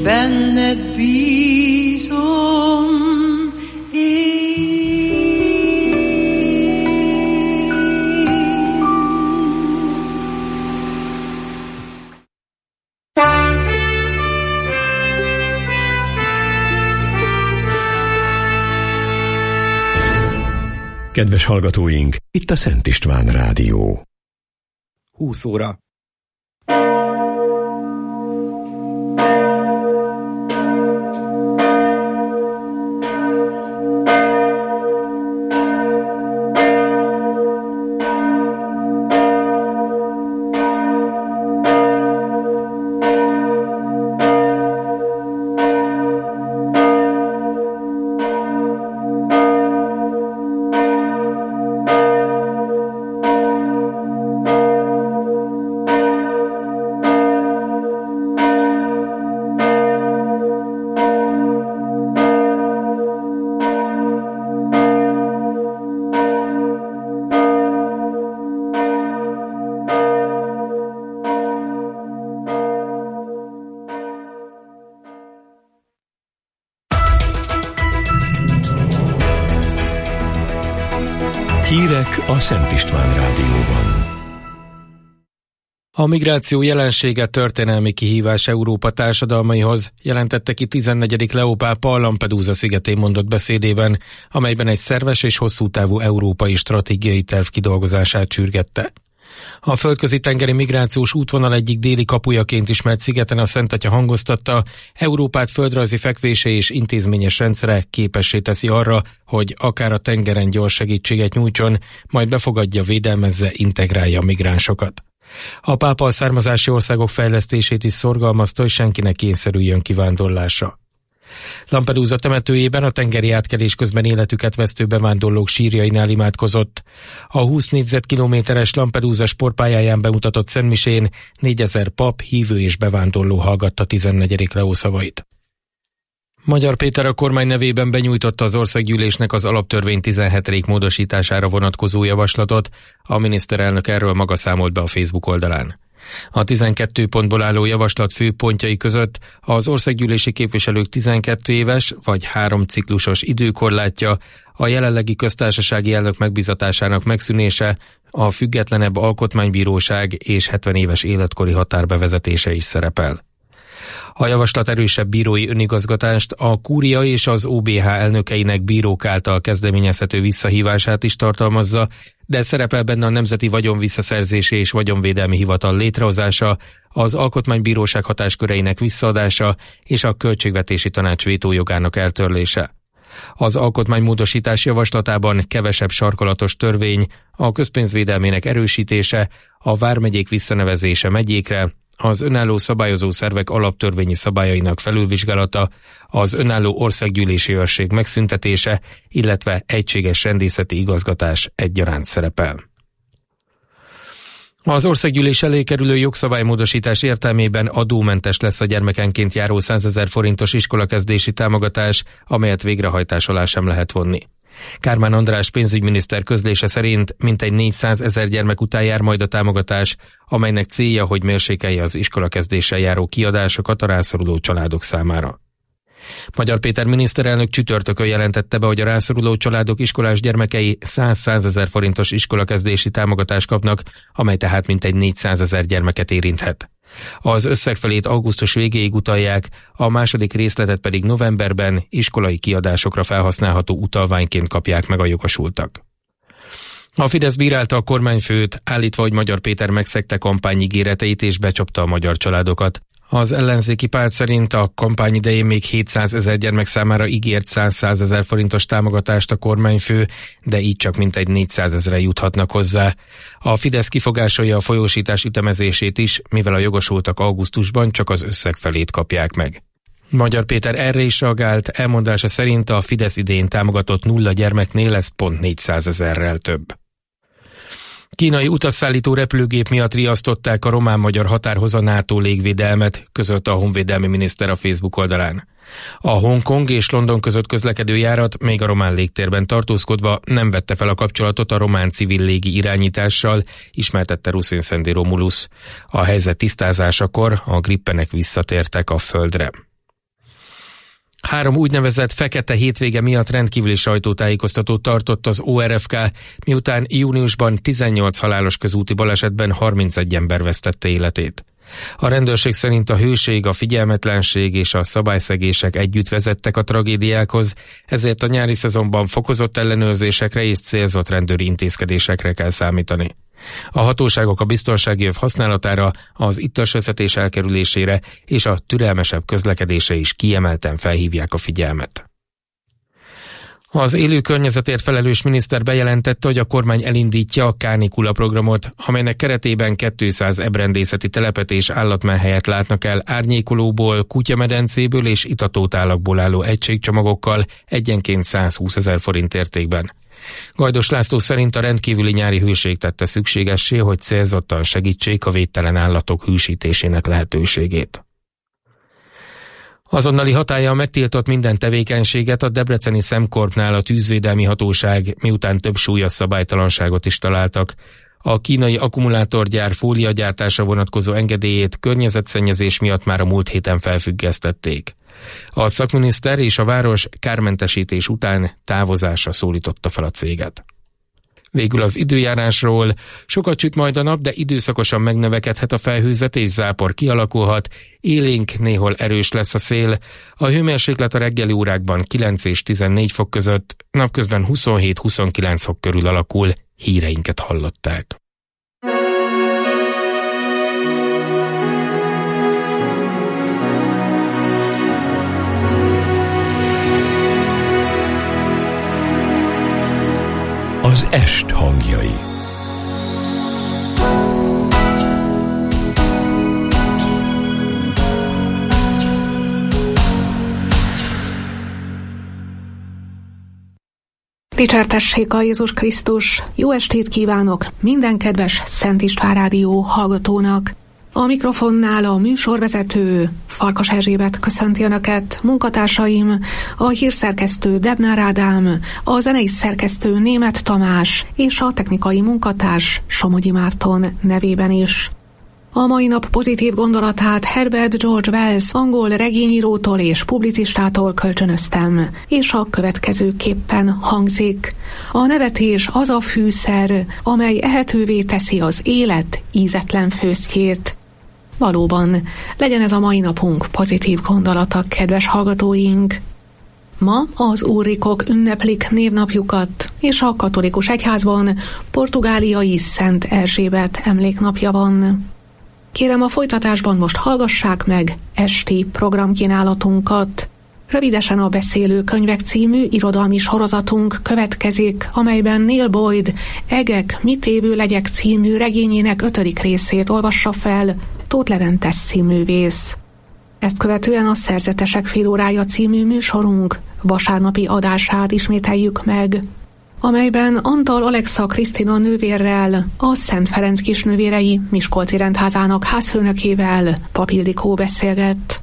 benned bízom én. Kedves hallgatóink, itt a Szent István Rádió. 20 óra. Hírek a Szent István Rádióban. A migráció jelensége történelmi kihívás Európa társadalmaihoz, jelentette ki 14. Leó pápa a Lampedusa szigetén mondott beszédében, amelyben egy szerves és hosszú távú európai stratégiai terv kidolgozását sürgette. A földközi-tengeri migrációs útvonal egyik déli kapujaként ismert szigeten a Szent Atya hangoztatta, Európát földrajzi fekvése és intézményes rendszere képessé teszi arra, hogy akár a tengeren gyors segítséget nyújtson, majd befogadja, védelmezze, integrálja a migránsokat. A pápa a származási országok fejlesztését is szorgalmazta, hogy senkinek kényszerüljön kivándorlásra. Lampedusa temetőjében a tengeri átkelés közben életüket vesztő bevándorlók sírjainál imádkozott. A 20 négyzetkilométeres Lampedusa sportpályáján bemutatott szentmisén 4000 pap, hívő és bevándorló hallgatta 14. Leó szavait. Magyar Péter a kormány nevében benyújtotta az országgyűlésnek az alaptörvény 17. módosítására vonatkozó javaslatot, a miniszterelnök erről maga számolt be a Facebook oldalán. A 12 pontból álló javaslat fő pontjai között az országgyűlési képviselők 12 éves vagy 3 ciklusos időkorlátja, a jelenlegi köztársasági elnök megbízatásának megszűnése, a függetlenebb alkotmánybíróság és 70 éves életkori határ bevezetése is szerepel. A javaslat erősebb bírói önigazgatást, a kúria és az OBH elnökeinek bírók által kezdeményezhető visszahívását is tartalmazza, de szerepel benne a Nemzeti Vagyonvisszaszerzési és Vagyonvédelmi Hivatal létrehozása, az Alkotmánybíróság hatásköreinek visszaadása és a Költségvetési Tanács vétójogának eltörlése. Az alkotmánymódosítás javaslatában kevesebb sarkalatos törvény, a közpénzvédelmének erősítése, a vármegyék visszanevezése megyékre, az önálló szabályozó szervek alaptörvényi szabályainak felülvizsgálata, az önálló országgyűlési őrség megszüntetése, illetve egységes rendészeti igazgatás egyaránt szerepel. Az országgyűlés elé kerülő jogszabálymódosítás értelmében adómentes lesz a gyermekenként járó 100 000 forintos iskolakezdési támogatás, amelyet végrehajtás alá sem lehet vonni. Kármán András pénzügyminiszter közlése szerint mintegy 400 000 gyermek után jár majd a támogatás, amelynek célja, hogy mérsékelje az iskolakezdéssel járó kiadásokat a rászoruló családok számára. Magyar Péter miniszterelnök csütörtökön jelentette be, hogy a rászoruló családok iskolás gyermekei 100 000 forintos iskolakezdési támogatást kapnak, amely tehát mintegy 400 000 gyermeket érinthet. Az összegfelét augusztus végéig utalják, a második részletet pedig novemberben iskolai kiadásokra felhasználható utalványként kapják meg a jogosultak. A Fidesz bírálta a kormányfőt, állítva, hogy Magyar Péter megszegte kampányígéreteit és becsapta a magyar családokat. Az ellenzéki párt szerint a kampány idején még 700 000 gyermek számára ígért 100 000 forintos támogatást a kormányfő, de így csak mintegy 400 000-re juthatnak hozzá. A Fidesz kifogásolja a folyósítás ütemezését is, mivel a jogosultak augusztusban csak az összeg felét kapják meg. Magyar Péter erre is reagált, elmondása szerint a Fidesz idén támogatott 0 gyermeknél lesz pont 400 000-rel több. Kínai utasszállító repülőgép miatt riasztották a román-magyar határhoz a NATO légvédelmet, közölte a honvédelmi miniszter a Facebook oldalán. A Hongkong és London között közlekedő járat még a román légtérben tartózkodva nem vette fel a kapcsolatot a román civil légi irányítással, ismertette Ruszin Szendi Romulus. A helyzet tisztázásakor a Grippenek visszatértek a földre. 3 úgynevezett fekete hétvége miatt rendkívüli sajtótájékoztatót tartott az ORFK, miután júniusban 18 halálos közúti balesetben 31 ember vesztette életét. A rendőrség szerint a hőség, a figyelmetlenség és a szabályszegések együtt vezettek a tragédiákhoz, ezért a nyári szezonban fokozott ellenőrzésekre és célzott rendőri intézkedésekre kell számítani. A hatóságok a biztonsági öv használatára, az ittas vezetés elkerülésére és a türelmesebb közlekedésre is kiemelten felhívják a figyelmet. Az élő környezetért felelős miniszter bejelentette, hogy a kormány elindítja a kánikula programot, amelynek keretében 200 ebrendészeti telepet és állatmenhelyet látnak el árnyékolóból, kutyamedencéből és itatótálakból álló egységcsomagokkal egyenként 120 000 forint értékben. Gajdos László szerint a rendkívüli nyári hőség tette szükségessé, hogy célzottan segítsék a védtelen állatok hűsítésének lehetőségét. Azonnali hatállyal megtiltott minden tevékenységet a debreceni Szemkorpnál a tűzvédelmi hatóság, miután több súlyos szabálytalanságot is találtak. A kínai akkumulátorgyár fóliagyártása vonatkozó engedélyét környezetszennyezés miatt már a múlt héten felfüggesztették. A szakminiszter és a város kármentesítés után távozásra szólította fel a céget. Végül az időjárásról: sokat süt majd a nap, de időszakosan megnövekedhet a felhőzet és zápor kialakulhat, élénk, néhol erős lesz a szél. A hőmérséklet a reggeli órákban 9 és 14 fok között, napközben 27-29 fok körül alakul. Híreinket hallották. Az est hangjai. Dicsértessék a Jézus Krisztus! Jó estét kívánok minden kedves Szent István Rádió hallgatónak! A mikrofonnál a műsorvezető Farkas Erzsébet köszönti Önöket, munkatársaim, a hírszerkesztő Debnár Ádám, a zenei szerkesztő Németh Tamás és a technikai munkatárs Somogyi Márton nevében is. A mai nap pozitív gondolatát Herbert George Wells angol regényírótól és publicistától kölcsönöztem, és a következőképpen hangzik: a nevetés az a fűszer, amely ehetővé teszi az élet ízetlen főztjét. Valóban, legyen ez a mai napunk pozitív gondolata, kedves hallgatóink! Ma az Ulrikok ünneplik névnapjukat, és a katolikus egyházban portugáliai Szent Erzsébet emléknapja van. Kérem, a folytatásban most hallgassák meg esti programkínálatunkat. Rövidesen a Beszélő könyvek című irodalmi sorozatunk következik, amelyben Neil Boyd Egek, mit évő legyek című regényének 5. részét olvassa fel Tóth Levente színművész. Ezt követően a Szerzetesek félórája című műsorunk vasárnapi adását ismételjük meg, amelyben Antal Alexa Krisztina nővérrel, a Szent Ferenc kisnővérei Miskolci rendházának házfőnökével, Pap Ildikó beszélget.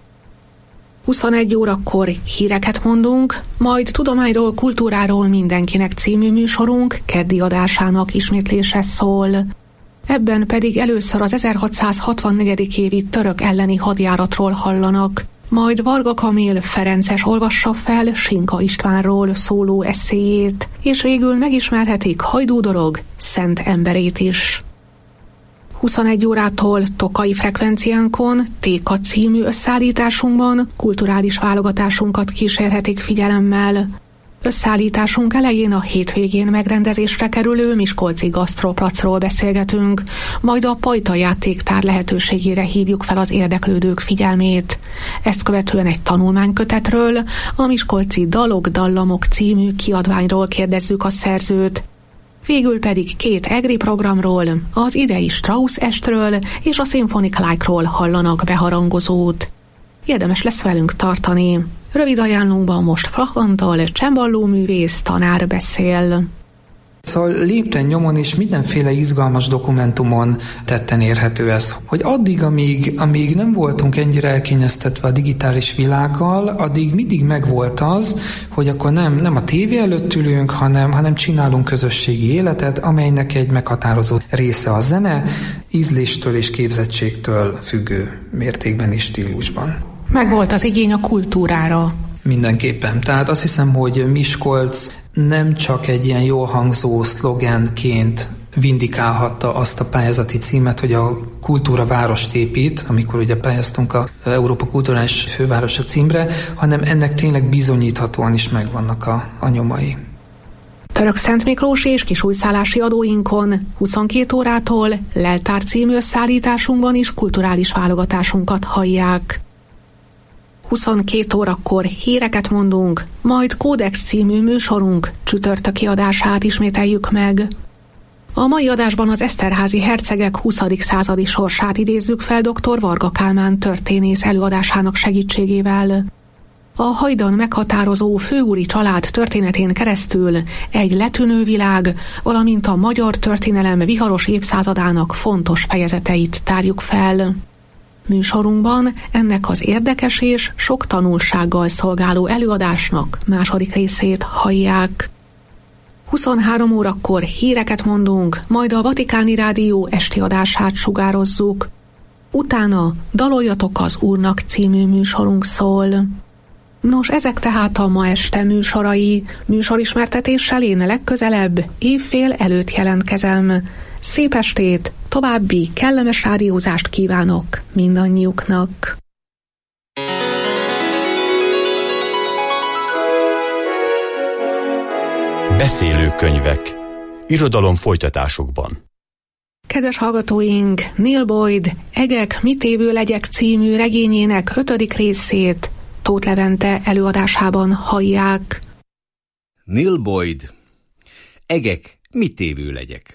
21 órakor híreket mondunk, majd Tudományról, kultúráról mindenkinek című műsorunk keddi adásának ismétlése szól. Ebben pedig először az 1664. évi török elleni hadjáratról hallanak, majd Varga Kamil ferences olvassa fel Sinka Istvánról szóló esszéjét, és végül megismerhetik Hajdú Dorog szent emberét is. 21 órától Tokai frekvenciánkon Téka című összeállításunkban kulturális válogatásunkat kísérhetik figyelemmel. Összeállításunk elején a hétvégén megrendezésre kerülő miskolci gasztroplacról beszélgetünk, majd a Pajta játéktár lehetőségére hívjuk fel az érdeklődők figyelmét. Ezt követően egy tanulmánykötetről, a miskolci Dalok-dallamok című kiadványról kérdezzük a szerzőt. Végül pedig 2 egri programról, az idei Strauss estről és a Symphonic Like-ról hallanak beharangozót. Érdemes lesz velünk tartani. Rövid ajánlónkban most Flach Antal, csembaló művész, tanár beszél. Szóval lépten nyomon és mindenféle izgalmas dokumentumon tetten érhető ez, hogy addig, amíg nem voltunk ennyire elkényeztetve a digitális világgal, addig mindig megvolt az, hogy akkor nem a tévé előtt ülünk, hanem csinálunk közösségi életet, amelynek egy meghatározó része a zene, ízléstől és képzettségtől függő mértékben és stílusban. Megvolt az igény a kultúrára. mindenképpen. Tehát azt hiszem, hogy Miskolc nem csak egy ilyen jól hangzó szlogenként vindikálhatta azt a pályázati címet, hogy a kultúra várost épít, amikor ugye pályáztunk a Európa kulturális fővárosa címre, hanem ennek tényleg bizonyíthatóan is megvannak a nyomai. Török Szent Miklósi és kisújszállási adóinkon 22 órától Leltár című összeállításunkban is kulturális válogatásunkat hallják. 22 órakor híreket mondunk, majd Kódex című műsorunk csütörtöki adását ismételjük meg. A mai adásban az Eszterházy hercegek 20. századi sorsát idézzük fel dr. Varga Kálmán történész előadásának segítségével. A hajdan meghatározó főúri család történetén keresztül egy letűnő világ, valamint a magyar történelem viharos évszázadának fontos fejezeteit tárjuk fel. Műsorunkban ennek az érdekes és sok tanulsággal szolgáló előadásnak második részét hallják. 23 órakor híreket mondunk, majd a Vatikáni Rádió esti adását sugározzuk. Utána Daloljatok az Úrnak című műsorunk szól. Nos, ezek tehát a ma este műsorai. Műsorismertetéssel én legközelebb évfél előtt jelentkezem. Szép estét, további kellemes rádiózást kívánok mindannyiuknak. Beszélőkönyvek. Irodalom folytatásokban. Kedves hallgatóink, Neil Boyd Egek, mit évő legyek című regényének 5. részét Tóth Levente előadásában hallják. Neil Boyd Egek, mit évő legyek.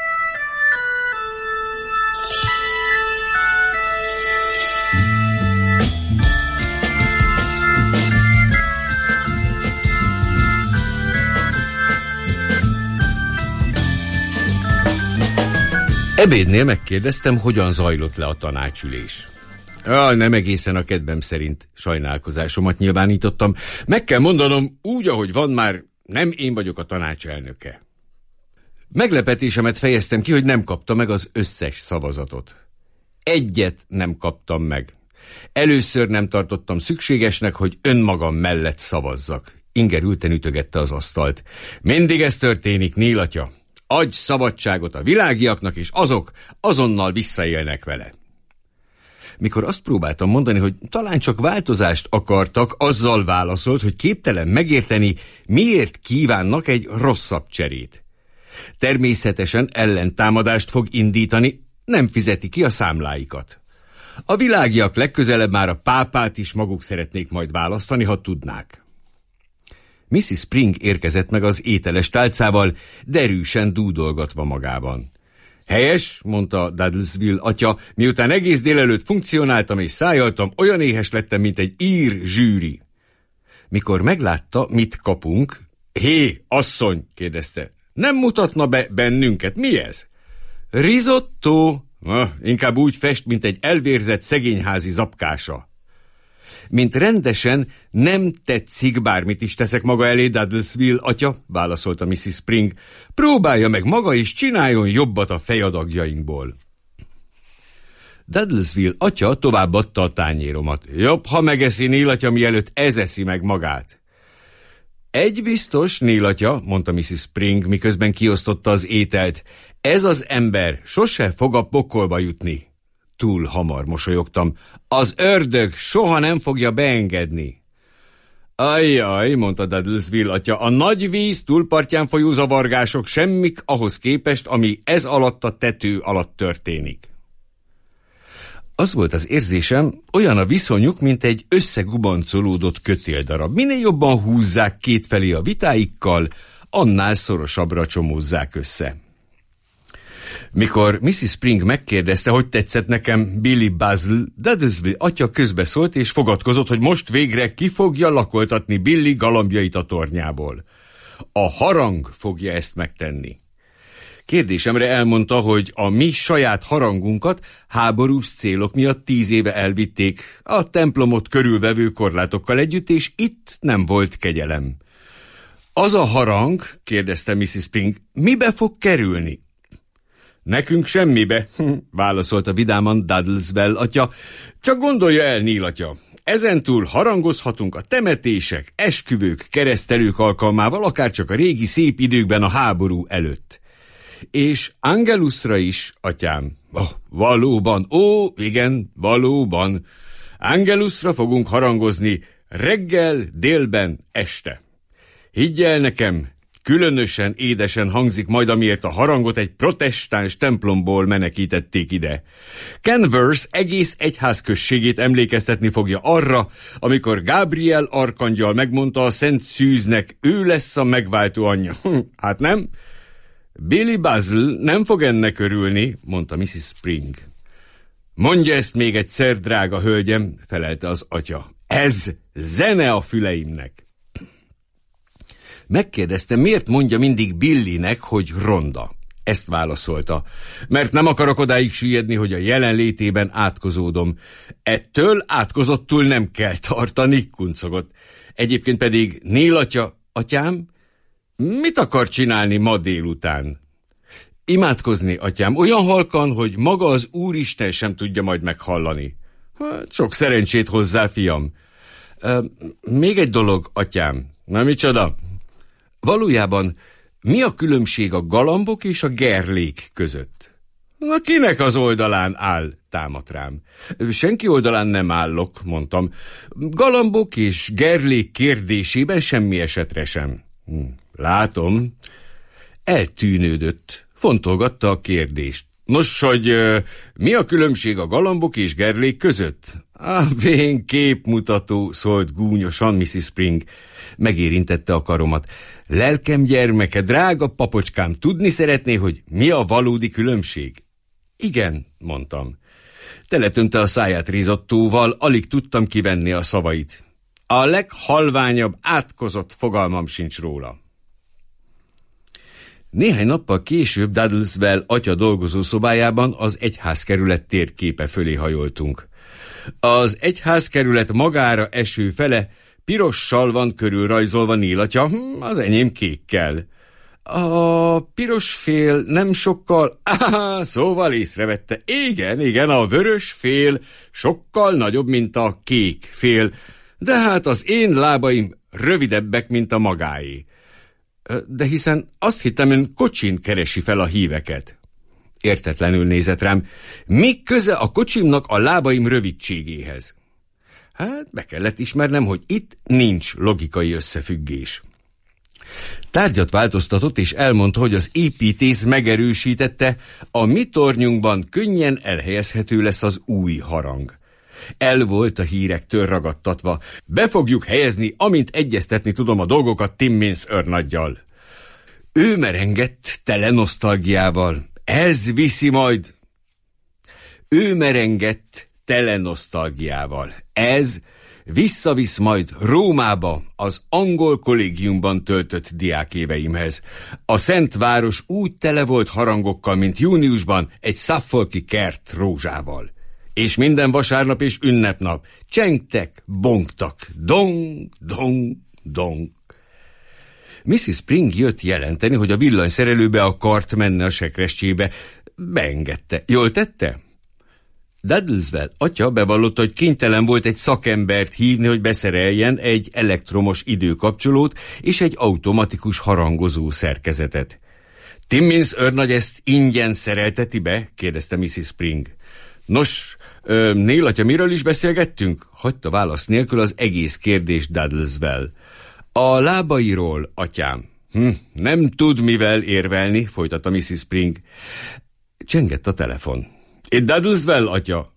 Ebédnél megkérdeztem, hogyan zajlott le a tanácsülés. Nem egészen a kedvem szerint, sajnálkozásomat nyilvánítottam. Meg kell mondanom, úgy, ahogy van, már nem én vagyok a tanács elnöke. Meglepetésemet fejeztem ki, hogy nem kapta meg az összes szavazatot. Egyet nem kaptam meg. Először nem tartottam szükségesnek, hogy önmagam mellett szavazzak. Inger ülten ütögette az asztalt. Mindig ez történik, Neil atya. Adj szabadságot a világiaknak, és azok azonnal visszaélnek vele. Mikor azt próbáltam mondani, hogy talán csak változást akartak, azzal válaszolt, hogy képtelen megérteni, miért kívánnak egy rosszabb cserét. Természetesen ellentámadást fog indítani, nem fizeti ki a számláikat. A világiak legközelebb már a pápát is maguk szeretnék majd választani, ha tudnák. Mrs. Spring érkezett meg az ételes tálcával, derűsen dúdolgatva magában. Helyes, mondta Dudlesville atya, miután egész délelőtt funkcionáltam és szájaltam, olyan éhes lettem, mint egy ír zsűri. Mikor meglátta, mit kapunk, hé, asszony, kérdezte, nem mutatna be bennünket, mi ez? Risotto, inkább úgy fest, mint egy elvérzett szegényházi zapkása. Mint rendesen nem tetszik, bármit is teszek maga elé, Dudlesville atya, válaszolta Mrs. Spring. Próbálja meg maga, és csináljon jobbat a fejadagjainkból. Dudlesville atya továbbadta a tányéromat. Jobb, ha megeszi, Neil atya, mielőtt ez eszi meg magát. Egy biztos, Neil atya, mondta Mrs. Spring, miközben kiosztotta az ételt. Ez az ember sose fog a pokolba jutni. Túl hamar mosolyogtam. Az ördög soha nem fogja beengedni. Ajjaj, mondta Dudlesville atya, a nagy víz túlpartján folyó zavargások semmik ahhoz képest, ami ez alatt a tető alatt történik. Az volt az érzésem, olyan a viszonyuk, mint egy összegubancolódott kötéldarab. Minél jobban húzzák kétfelé a vitáikkal, annál szorosabbra csomózzák össze. Mikor Mrs. Spring megkérdezte, hogy tetszett nekem Billy Basil, Dudlesville atya közbeszólt és fogadkozott, hogy most végre ki fogja lakoltatni Billy galambjait a tornyából. A harang fogja ezt megtenni. Kérdésemre elmondta, hogy a mi saját harangunkat háborús célok miatt 10 éve elvitték, a templomot körülvevő korlátokkal együtt, és itt nem volt kegyelem. Az a harang, kérdezte Mrs. Spring, mibe fog kerülni? Nekünk semmibe, válaszolta vidáman Dudlesville atya. Csak gondolja el, Neil atya, ezentúl harangozhatunk a temetések, esküvők, keresztelők alkalmával, akárcsak a régi szép időkben a háború előtt. És Angelusra is, atyám. Valóban, igen, valóban. Angelusra fogunk harangozni reggel, délben, este. Higgy el nekem, különösen édesen hangzik majd, amiért a harangot egy protestáns templomból menekítették ide. Canvers egész egyházközségét emlékeztetni fogja arra, amikor Gabriel arkangyal megmondta a Szent Szűznek, ő lesz a megváltó anyja. Hát nem? Billy Basil nem fog ennek örülni, mondta Mrs. Spring. Mondja ezt még egyszer, drága hölgyem, felelte az atya. Ez zene a füleimnek. Megkérdezte, miért mondja mindig Billynek, hogy ronda. Ezt válaszolta. Mert nem akarok odáig süllyedni, hogy a jelenlétében átkozódom. Ettől átkozottul nem kell tartani, kuncogott. Egyébként pedig Neil atya, atyám, mit akar csinálni ma délután? Imádkozni, atyám, olyan halkan, hogy maga az Úristen sem tudja majd meghallani. Sok szerencsét hozzá, fiam. Még egy dolog, atyám. Na, micsoda? Valójában mi a különbség a galambok és a gerlék között? Na, kinek az oldalán áll, támadt rám. Senki oldalán nem állok, mondtam. Galambok és gerlék kérdésében semmi esetre sem. Látom. Eltűnődött. Fontolgatta a kérdést. Nos, hogy mi a különbség a galambok és gerlék között? Vén képmutató, szólt gúnyosan Mrs. Spring. Megérintette a karomat. Lelkem gyermeke, drága papocskám, tudni szeretné, hogy mi a valódi különbség? Igen, mondtam. Teletönte a száját rizottóval, alig tudtam kivenni a szavait. A leghalványabb, átkozott fogalmam sincs róla. Néhány nappal később Duddleswell atya dolgozószobájában az egyházkerület térképe fölé hajoltunk. Az egyházkerület magára eső fele pirossal van körülrajzolva, Neil atya, az enyém kékkel. A piros fél nem sokkal... szóval észrevette. Igen, a vörös fél sokkal nagyobb, mint a kék fél, de hát az én lábaim rövidebbek, mint a magáé. De hiszen azt hittem, ön kocsin keresi fel a híveket. Értetlenül nézett rám. Mi köze a kocsimnak a lábaim rövidségéhez? Hát be kellett ismernem, hogy itt nincs logikai összefüggés. Tárgyat változtatott, és elmondta, hogy az építész megerősítette, a mi tornyunkban könnyen elhelyezhető lesz az új harang. El volt a hírektől ragadtatva. Be fogjuk helyezni, amint egyeztetni tudom a dolgokat Timmins őrnaggyal. Ő merengett tele nosztalgiával. Ez viszi majd. Ő merengett tele nosztalgiával. Ez visszavisz majd Rómába, az angol kollégiumban töltött diákéveimhez. A Szent Város úgy tele volt harangokkal, mint júniusban egy Suffolki kert rózsával. És minden vasárnap és ünnepnap csengtek, bongtak, dong, dong, dong. Mrs. Spring jött jelenteni, hogy a villanyszerelőbe akart menni a sekrestjébe. Beengedte. Jól tette? Duddleswell atya bevallotta, hogy kénytelen volt egy szakembert hívni, hogy beszereljen egy elektromos időkapcsolót és egy automatikus harangozó szerkezetet. Timmins őrnagy ezt ingyen szerelteti be? Kérdezte Mrs. Spring. Nos, Neil atya, miről is beszélgettünk? Hagyta válasz nélkül az egész kérdést Duddleswell. A lábairól, atyám. Nem tud mivel érvelni, folytatta Mrs. Spring. Csengett a telefon. Itt Duddleswell atya.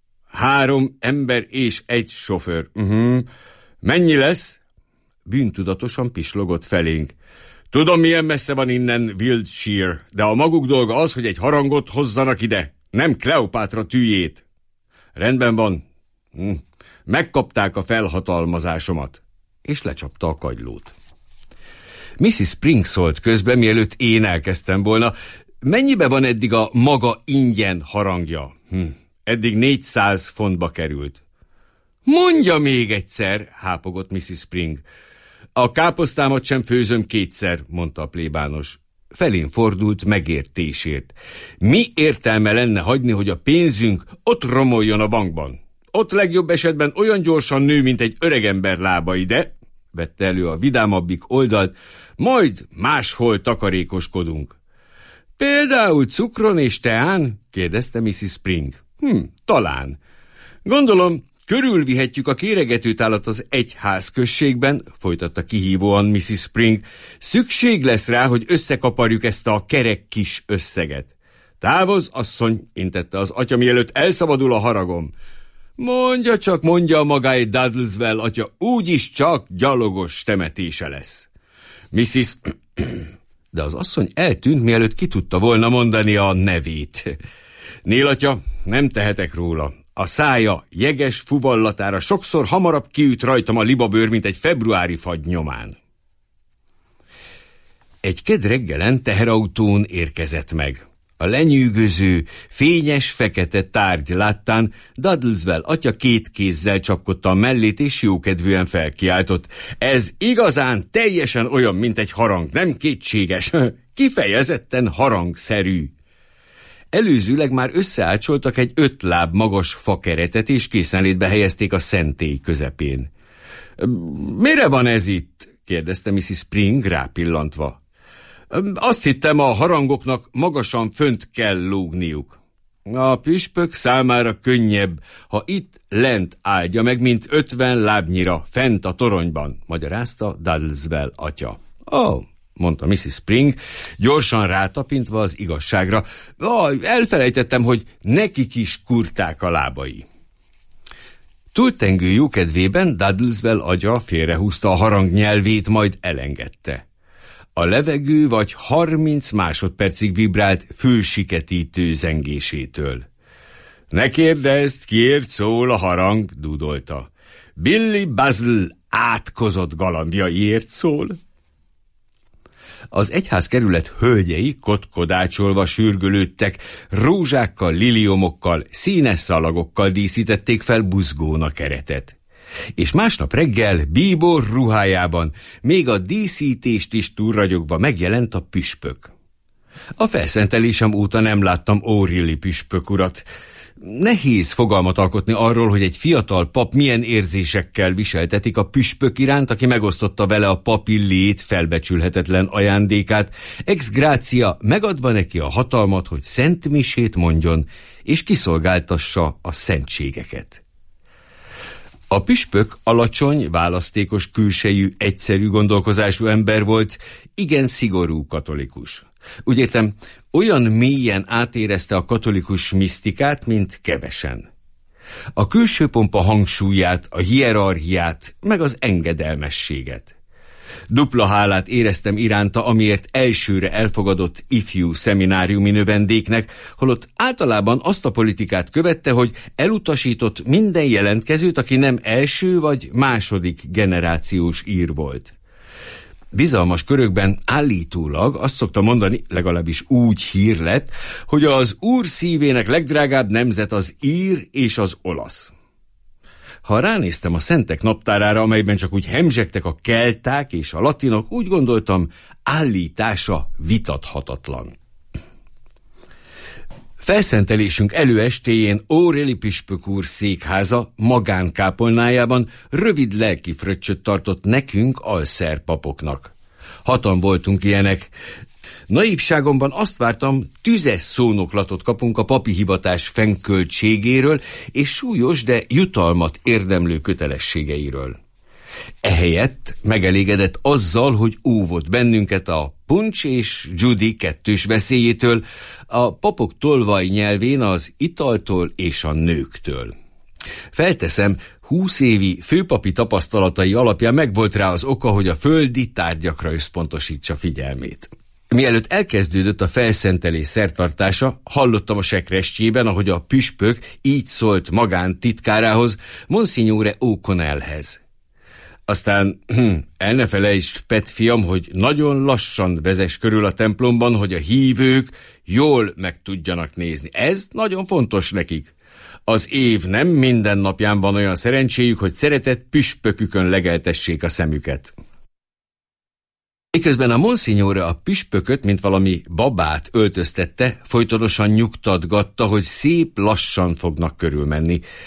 3 ember és 1 sofőr. Mennyi lesz? Bűntudatosan pislogott felénk. Tudom, milyen messze van innen Wiltshire, de a maguk dolga az, hogy egy harangot hozzanak ide. Nem Kleopátra tűjét. Rendben van. Megkapták a felhatalmazásomat. És lecsapta a kagylót. Mrs. Spring szólt közben, mielőtt én elkezdtem volna. Mennyibe van eddig a maga ingyen harangja? Eddig 400 fontba került. Mondja még egyszer, hápogott Mrs. Spring. A káposztámat sem főzöm 2-szer, mondta a plébános. Felén fordult megértésért. Mi értelme lenne hagyni, hogy a pénzünk ott romoljon a bankban? ott legjobb esetben olyan gyorsan nő, mint egy öregember lábai, de vette elő a vidámabbik oldalt, majd máshol takarékoskodunk. Például cukron és teán? Kérdezte Mrs. Spring. Talán. Gondolom, körülvihetjük a kéregetőtálat az egyházközségben, folytatta kihívóan Mrs. Spring. Szükség lesz rá, hogy összekaparjuk ezt a kerek kis összeget. Távozz, asszony, intette az atya, mielőtt elszabadul a haragom. Mondja csak, mondja magáét, Dudleswell atya, úgyis csak gyalogos temetése lesz. Mrs. De az asszony eltűnt, mielőtt ki tudta volna mondani a nevét. Nél atya, nem tehetek róla. A szája jeges fuvallatára sokszor hamarabb kiüt rajtam a libabőr, mint egy februári fagy nyomán. Egy kedd reggelen teherautón érkezett meg. A lenyűgöző, fényes, fekete tárgy láttán Dudleswell atya két kézzel csapkodta a mellét, és jókedvűen felkiáltott. Ez igazán teljesen olyan, mint egy harang, nem kétséges, kifejezetten harangszerű. Előzőleg már összeácsoltak egy 5 láb magas fakeretet, és készenlétbe helyezték a szentély közepén. Mire van ez itt? Kérdezte Mrs. Spring rápillantva. Azt hittem, a harangoknak magasan fönt kell lógniuk. A püspök számára könnyebb, ha itt lent áldja meg, mint 50 lábnyira fent a toronyban, magyarázta Dudleswell atya. Mondta Mrs. Spring, gyorsan rátapintva az igazságra. Elfelejtettem, hogy nekik is kurták a lábai. Túltengő jókedvében Dudleswell atya félrehúzta a harang nyelvét, majd elengedte. A levegő vagy 30 másodpercig vibrált fülsiketítő zengésétől. Ne kérdezd, kiért szól a harang, dúdolta. Billy Buzzle átkozott galambjaiért szól. Az egyházkerület hölgyei kotkodácsolva sürgölődtek, rózsákkal, liliomokkal, színes szalagokkal díszítették fel buzgón a keretet. És másnap reggel bíbor ruhájában, még a díszítést is túlragyogva megjelent a püspök. A felszentelésem óta nem láttam O'Reilly püspök urat. Nehéz fogalmat alkotni arról, hogy egy fiatal pap milyen érzésekkel viseltetik a püspök iránt, aki megosztotta vele a papi lét felbecsülhetetlen ajándékát, ex gratia megadva neki a hatalmat, hogy szentmisét mondjon, és kiszolgáltassa a szentségeket. A püspök alacsony, választékos külsejű, egyszerű gondolkozású ember volt, igen szigorú katolikus. Úgy értem, olyan mélyen átérezte a katolikus misztikát, mint kevesen. A külső pompa hangsúlyát, a hierarchiát, meg az engedelmességet. Dupla hálát éreztem iránta, amiért elsőre elfogadott ifjú szemináriumi növendéknek, holott általában azt a politikát követte, hogy elutasított minden jelentkezőt, aki nem első vagy második generációs ír volt. Bizalmas körökben állítólag azt szokta mondani, legalábbis úgy hír lett, hogy az úr szívének legdrágább nemzet az ír és az olasz. Ha ránéztem a szentek naptárára, amelyben csak úgy hemzsegtek a kelták és a latinok, úgy gondoltam, állítása vitathatatlan. Felszentelésünk előestéjén O'Reilly püspök úr székháza magánkápolnájában rövid lelki fröccsöt tartott nekünk alszerpapoknak. 6-an voltunk ilyenek. Naívságomban azt vártam, tüzes szónoklatot kapunk a papi hivatás fennköltségéről és súlyos, de jutalmat érdemlő kötelességeiről. Ehelyett megelégedett azzal, hogy óvott bennünket a Punch és Judy kettős veszélyétől, a papok tolvaj nyelvén az italtól és a nőktől. Felteszem, 20 évi főpapi tapasztalatai alapján megvolt rá az oka, hogy a földi tárgyakra összpontosítsa figyelmét. Mielőtt elkezdődött a felszentelés szertartása, hallottam a sekrestjében, ahogy a püspök így szólt magán titkárához, Monsignore O'Connellhez. Aztán el ne felejtsd, Pet fiam, hogy nagyon lassan vezess körül a templomban, hogy a hívők jól meg tudjanak nézni. Ez nagyon fontos nekik. Az év nem minden napján van olyan szerencséjük, hogy szeretett püspökükön legeltessék a szemüket. Miközben a Monsignore a püspököt, mint valami babát öltöztette, folytonosan nyugtatgatta, hogy szép lassan fognak körülmenni.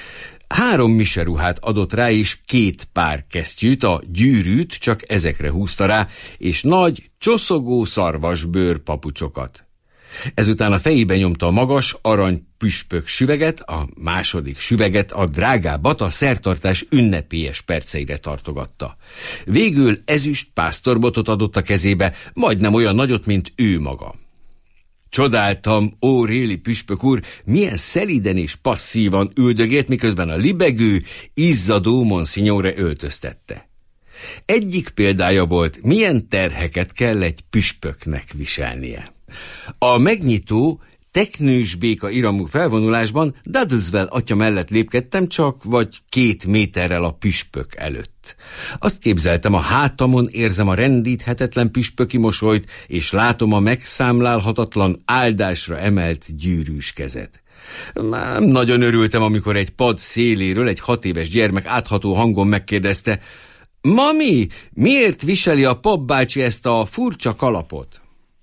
3 miseruhát adott rá, és 2 pár kesztyűt, a gyűrűt csak ezekre húzta rá, és nagy, csoszogó szarvasbőr papucsokat. Ezután a fejébe nyomta a magas, arany püspök süveget, a második süveget, a drágábbat a szertartás ünnepélyes perceire tartogatta. Végül ezüst pásztorbotot adott a kezébe, majdnem olyan nagyot, mint ő maga. Csodáltam, ó Réli püspök úr, milyen szelíden és passzívan üldögélt, miközben a libegő, izzadó monsignore öltöztette. Egyik példája volt, milyen terheket kell egy püspöknek viselnie. A megnyitó, teknős béka iramú felvonulásban Duddleswell atya mellett lépkedtem, csak vagy 2 méterrel a püspök előtt. Azt képzeltem, a hátamon érzem a rendíthetetlen püspöki mosolyt, és látom a megszámlálhatatlan áldásra emelt gyűrűs kezet. Nagyon örültem, amikor egy pad széléről egy 6 éves gyermek átható hangon megkérdezte: Mami, miért viseli a pap bácsi ezt a furcsa kalapot?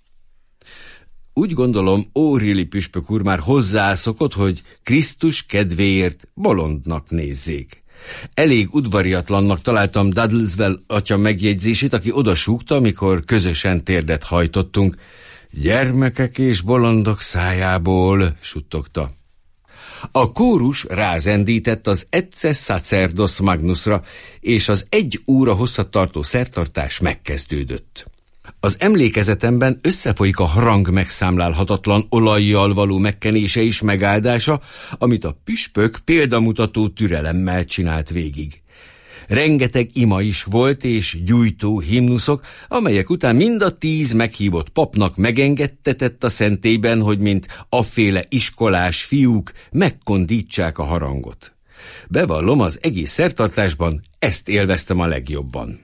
Úgy gondolom, O'Reilly püspök úr már hozzászokott, hogy Krisztus kedvéért bolondnak nézzék. Elég udvariatlannak találtam Duddleswell atya megjegyzését, aki odasúgta, amikor közösen térdet hajtottunk. Gyermekek és bolondok szájából, suttogta. A kórus rázendített az Ecce Sacerdos Magnusra, és az 1 óra hosszat tartó szertartás megkezdődött. Az emlékezetemben összefolyik a harang megszámlálhatatlan olajjal való megkenése és megáldása, amit a püspök példamutató türelemmel csinált végig. Rengeteg ima is volt és gyújtó himnuszok, amelyek után mind a 10 meghívott papnak megengedtetett a szentélyben, hogy mint afféle iskolás fiúk megkondítsák a harangot. Bevallom, az egész szertartásban ezt élveztem a legjobban.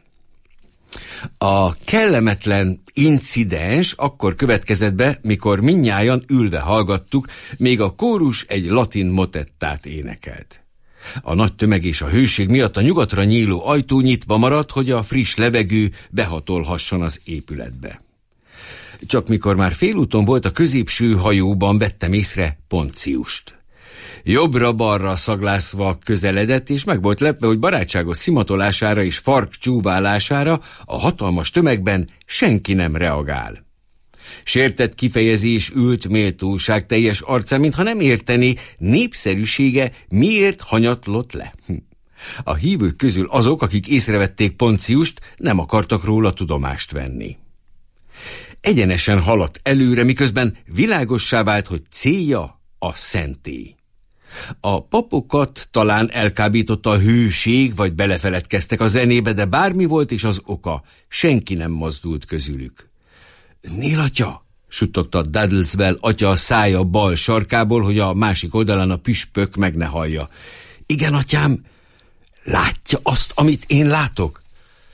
A kellemetlen incidens akkor következett be, mikor mindnyájan ülve hallgattuk, még a kórus egy latin motettát énekelt. A nagy tömeg és a hőség miatt a nyugatra nyíló ajtó nyitva maradt, hogy a friss levegő behatolhasson az épületbe. Csak mikor már félúton volt a középső hajóban, vettem észre Ponciust. Jobbra-balra szaglászva közeledett, és meg volt lepve, hogy barátságos szimatolására és fark csúválására a hatalmas tömegben senki nem reagál. Sértett kifejezés ült méltóság teljes arcán, mintha nem értené, népszerűsége miért hanyatlott le. A hívők közül azok, akik észrevették Ponciust, nem akartak róla tudomást venni. Egyenesen haladt előre, miközben világossá vált, hogy célja a szentély. A papokat talán elkábította a hőség, vagy belefeledkeztek a zenébe, de bármi volt is az oka, senki nem mozdult közülük. Nél atya, suttogta Duddleswell atya a szája bal sarkából, hogy a másik oldalán a püspök meg ne hallja. Igen, atyám, látja azt, amit én látok?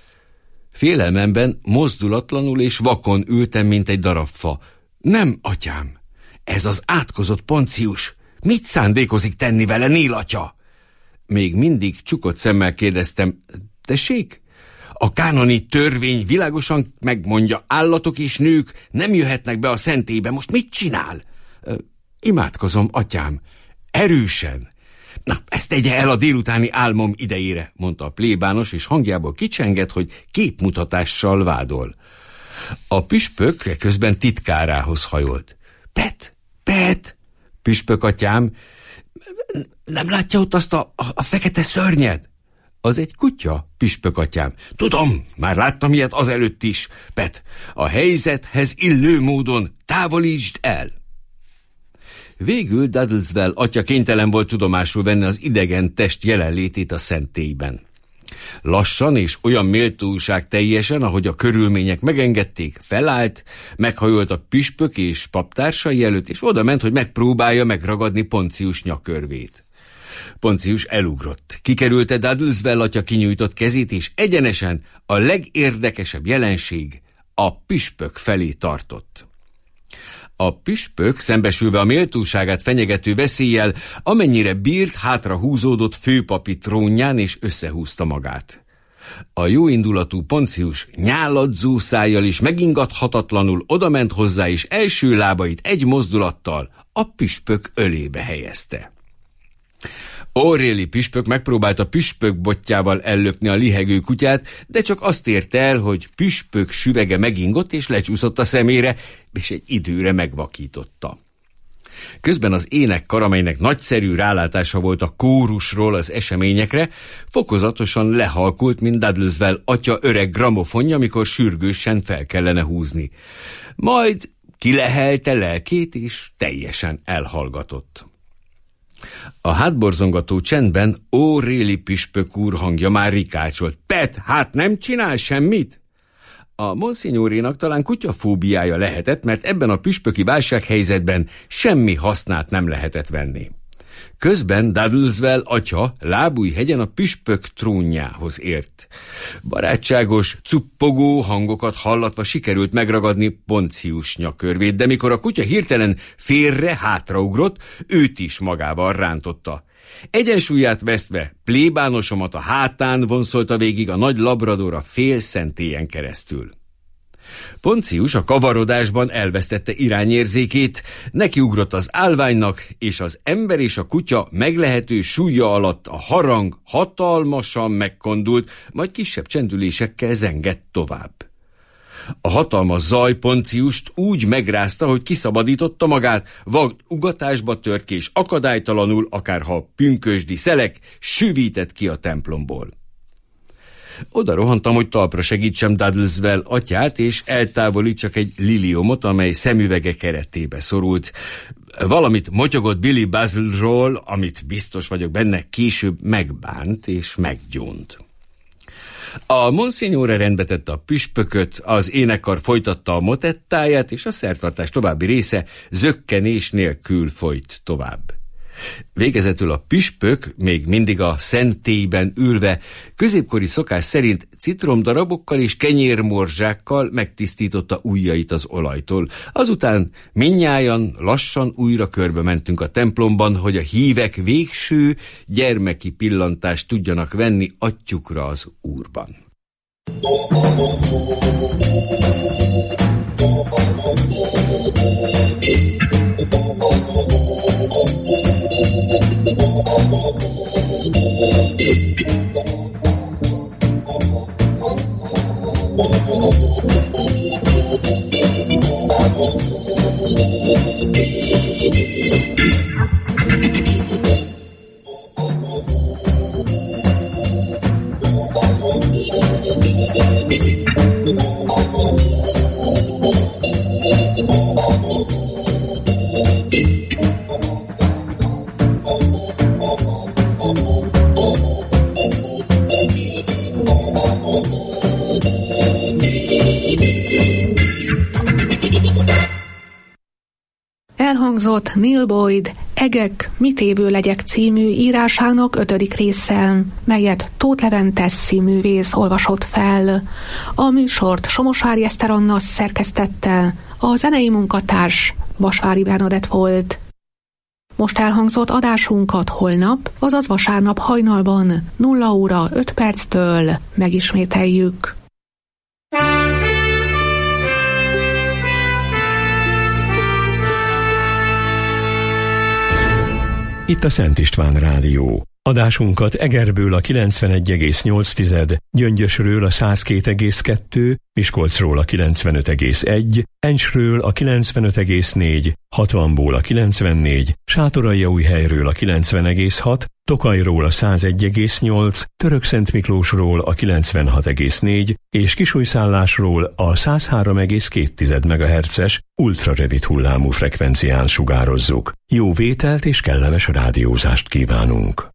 Félelmemben mozdulatlanul és vakon ültem, mint egy darab fa. Nem, atyám, ez az átkozott Poncius. Mit szándékozik tenni vele, Nél atya? Még mindig csukott szemmel kérdeztem. Tessék? A kánoni törvény világosan megmondja, állatok és nők nem jöhetnek be a szentélybe. Most mit csinál? Imádkozom, atyám. Erősen. Na, ezt tegye el a délutáni álmom idejére, mondta a plébános, és hangjából kicsengett, hogy képmutatással vádol. A püspök közben titkárához hajolt. Pet, püspök atyám, nem látja ott azt a fekete szörnyet? Az egy kutya, püspök atyám. Tudom, már láttam ilyet azelőtt is. Pet, a helyzethez illő módon távolítsd el. Végül Duddleswell atya kénytelen volt tudomásul venni az idegen test jelenlétét a szentélyben. Lassan és olyan méltóság teljesen, ahogy a körülmények megengedték, felállt, meghajolt a püspök és paptársai előtt, és odament, hogy megpróbálja megragadni Poncius nyakörvét. Poncius elugrott, kikerülte Duddleswell atya kinyújtott kezét, és egyenesen a legérdekesebb jelenség, a püspök felé tartott. A püspök szembesülve a méltóságát fenyegető veszéllyel, amennyire bírt, hátra húzódott főpapi trónján, és összehúzta magát. A jóindulatú Poncius nyáladzó szájjal is megingathatatlanul odament hozzá, és első lábait egy mozdulattal a püspök ölébe helyezte. O'Reilly püspök megpróbálta püspökbottyával ellökni a lihegő kutyát, de csak azt érte el, hogy püspök süvege megingott és lecsúszott a szemére, és egy időre megvakította. Közben az énekkar, amelynek nagyszerű rálátása volt a kórusról az eseményekre, fokozatosan lehalkult, mint Dudleswell atya öreg gramofonja, amikor sürgősen fel kellene húzni. Majd kilehelte lelkét, és teljesen elhallgatott. A hátborzongató csendben O'Reilly püspök úr hangja már rikácsolt. Pet, hát nem csinál semmit? A monsignorénak talán kutyafóbiája lehetett, mert ebben a püspöki válsághelyzetben semmi hasznát nem lehetett venni. Közben Dudleswell atya lábújhegyen a püspök trónjához ért. Barátságos, cuppogó hangokat hallatva sikerült megragadni Poncius nyakörvét, de mikor a kutya hirtelen félre-hátraugrott, őt is magával rántotta. Egyensúlyát vesztve plébánosomat a hátán vonszolta végig a nagy labrador a fél szentélyen keresztül. Poncius a kavarodásban elvesztette irányérzékét, nekiugrott az állványnak, és az ember és a kutya meglehető súlya alatt a harang hatalmasan megkondult, majd kisebb csendülésekkel zengett tovább. A hatalmas zaj Ponciust úgy megrázta, hogy kiszabadította magát, vad ugatásba tört ki, és akadálytalanul, akárha pünkösdi szelek, süvített ki a templomból. Oda rohantam, hogy talpra segítsem Dudleswell atyát, és eltávolítsak egy liliomot, amely szemüvege keretébe szorult. Valamit motyogott Billy Basilról, amit biztos vagyok benne, később megbánt és meggyónt. A monsignore rendbe tette a püspököt, az énekkar folytatta a motettáját, és a szertartás további része zökkenés nélkül folyt tovább. Végezetül a püspök, még mindig a szentélyben ülve, középkori szokás szerint citromdarabokkal és kenyérmorzsákkal megtisztította ujjait az olajtól. Azután mindnyájan lassan újra körbe mentünk a templomban, hogy a hívek végső gyermeki pillantást tudjanak venni atyjukra az Úrban. Elhangzott Neil Boyd Egek, mit évő legyek című írásának 5. része, melyet Tóth Levente színművész olvasott fel. A műsort Somosári Eszter Anna szerkesztette, a zenei munkatárs Vasvári Bernadett volt. Most elhangzott adásunkat holnap, azaz vasárnap hajnalban 0 óra 5 perctől megismételjük. Itt a Szent István Rádió. Adásunkat Egerből a 91,8, Gyöngyösről a 102,2, Miskolcról a 95,1, Encsről a 95,4, Hatvanból a 94, Sátoraljaújhelyről a 90,6, Tokajról a 101,8, Törökszentmiklósról a 96,4 és Kisújszállásról a 103,2 MHz-es ultrarövid hullámú frekvencián sugározzuk. Jó vételt és kellemes rádiózást kívánunk!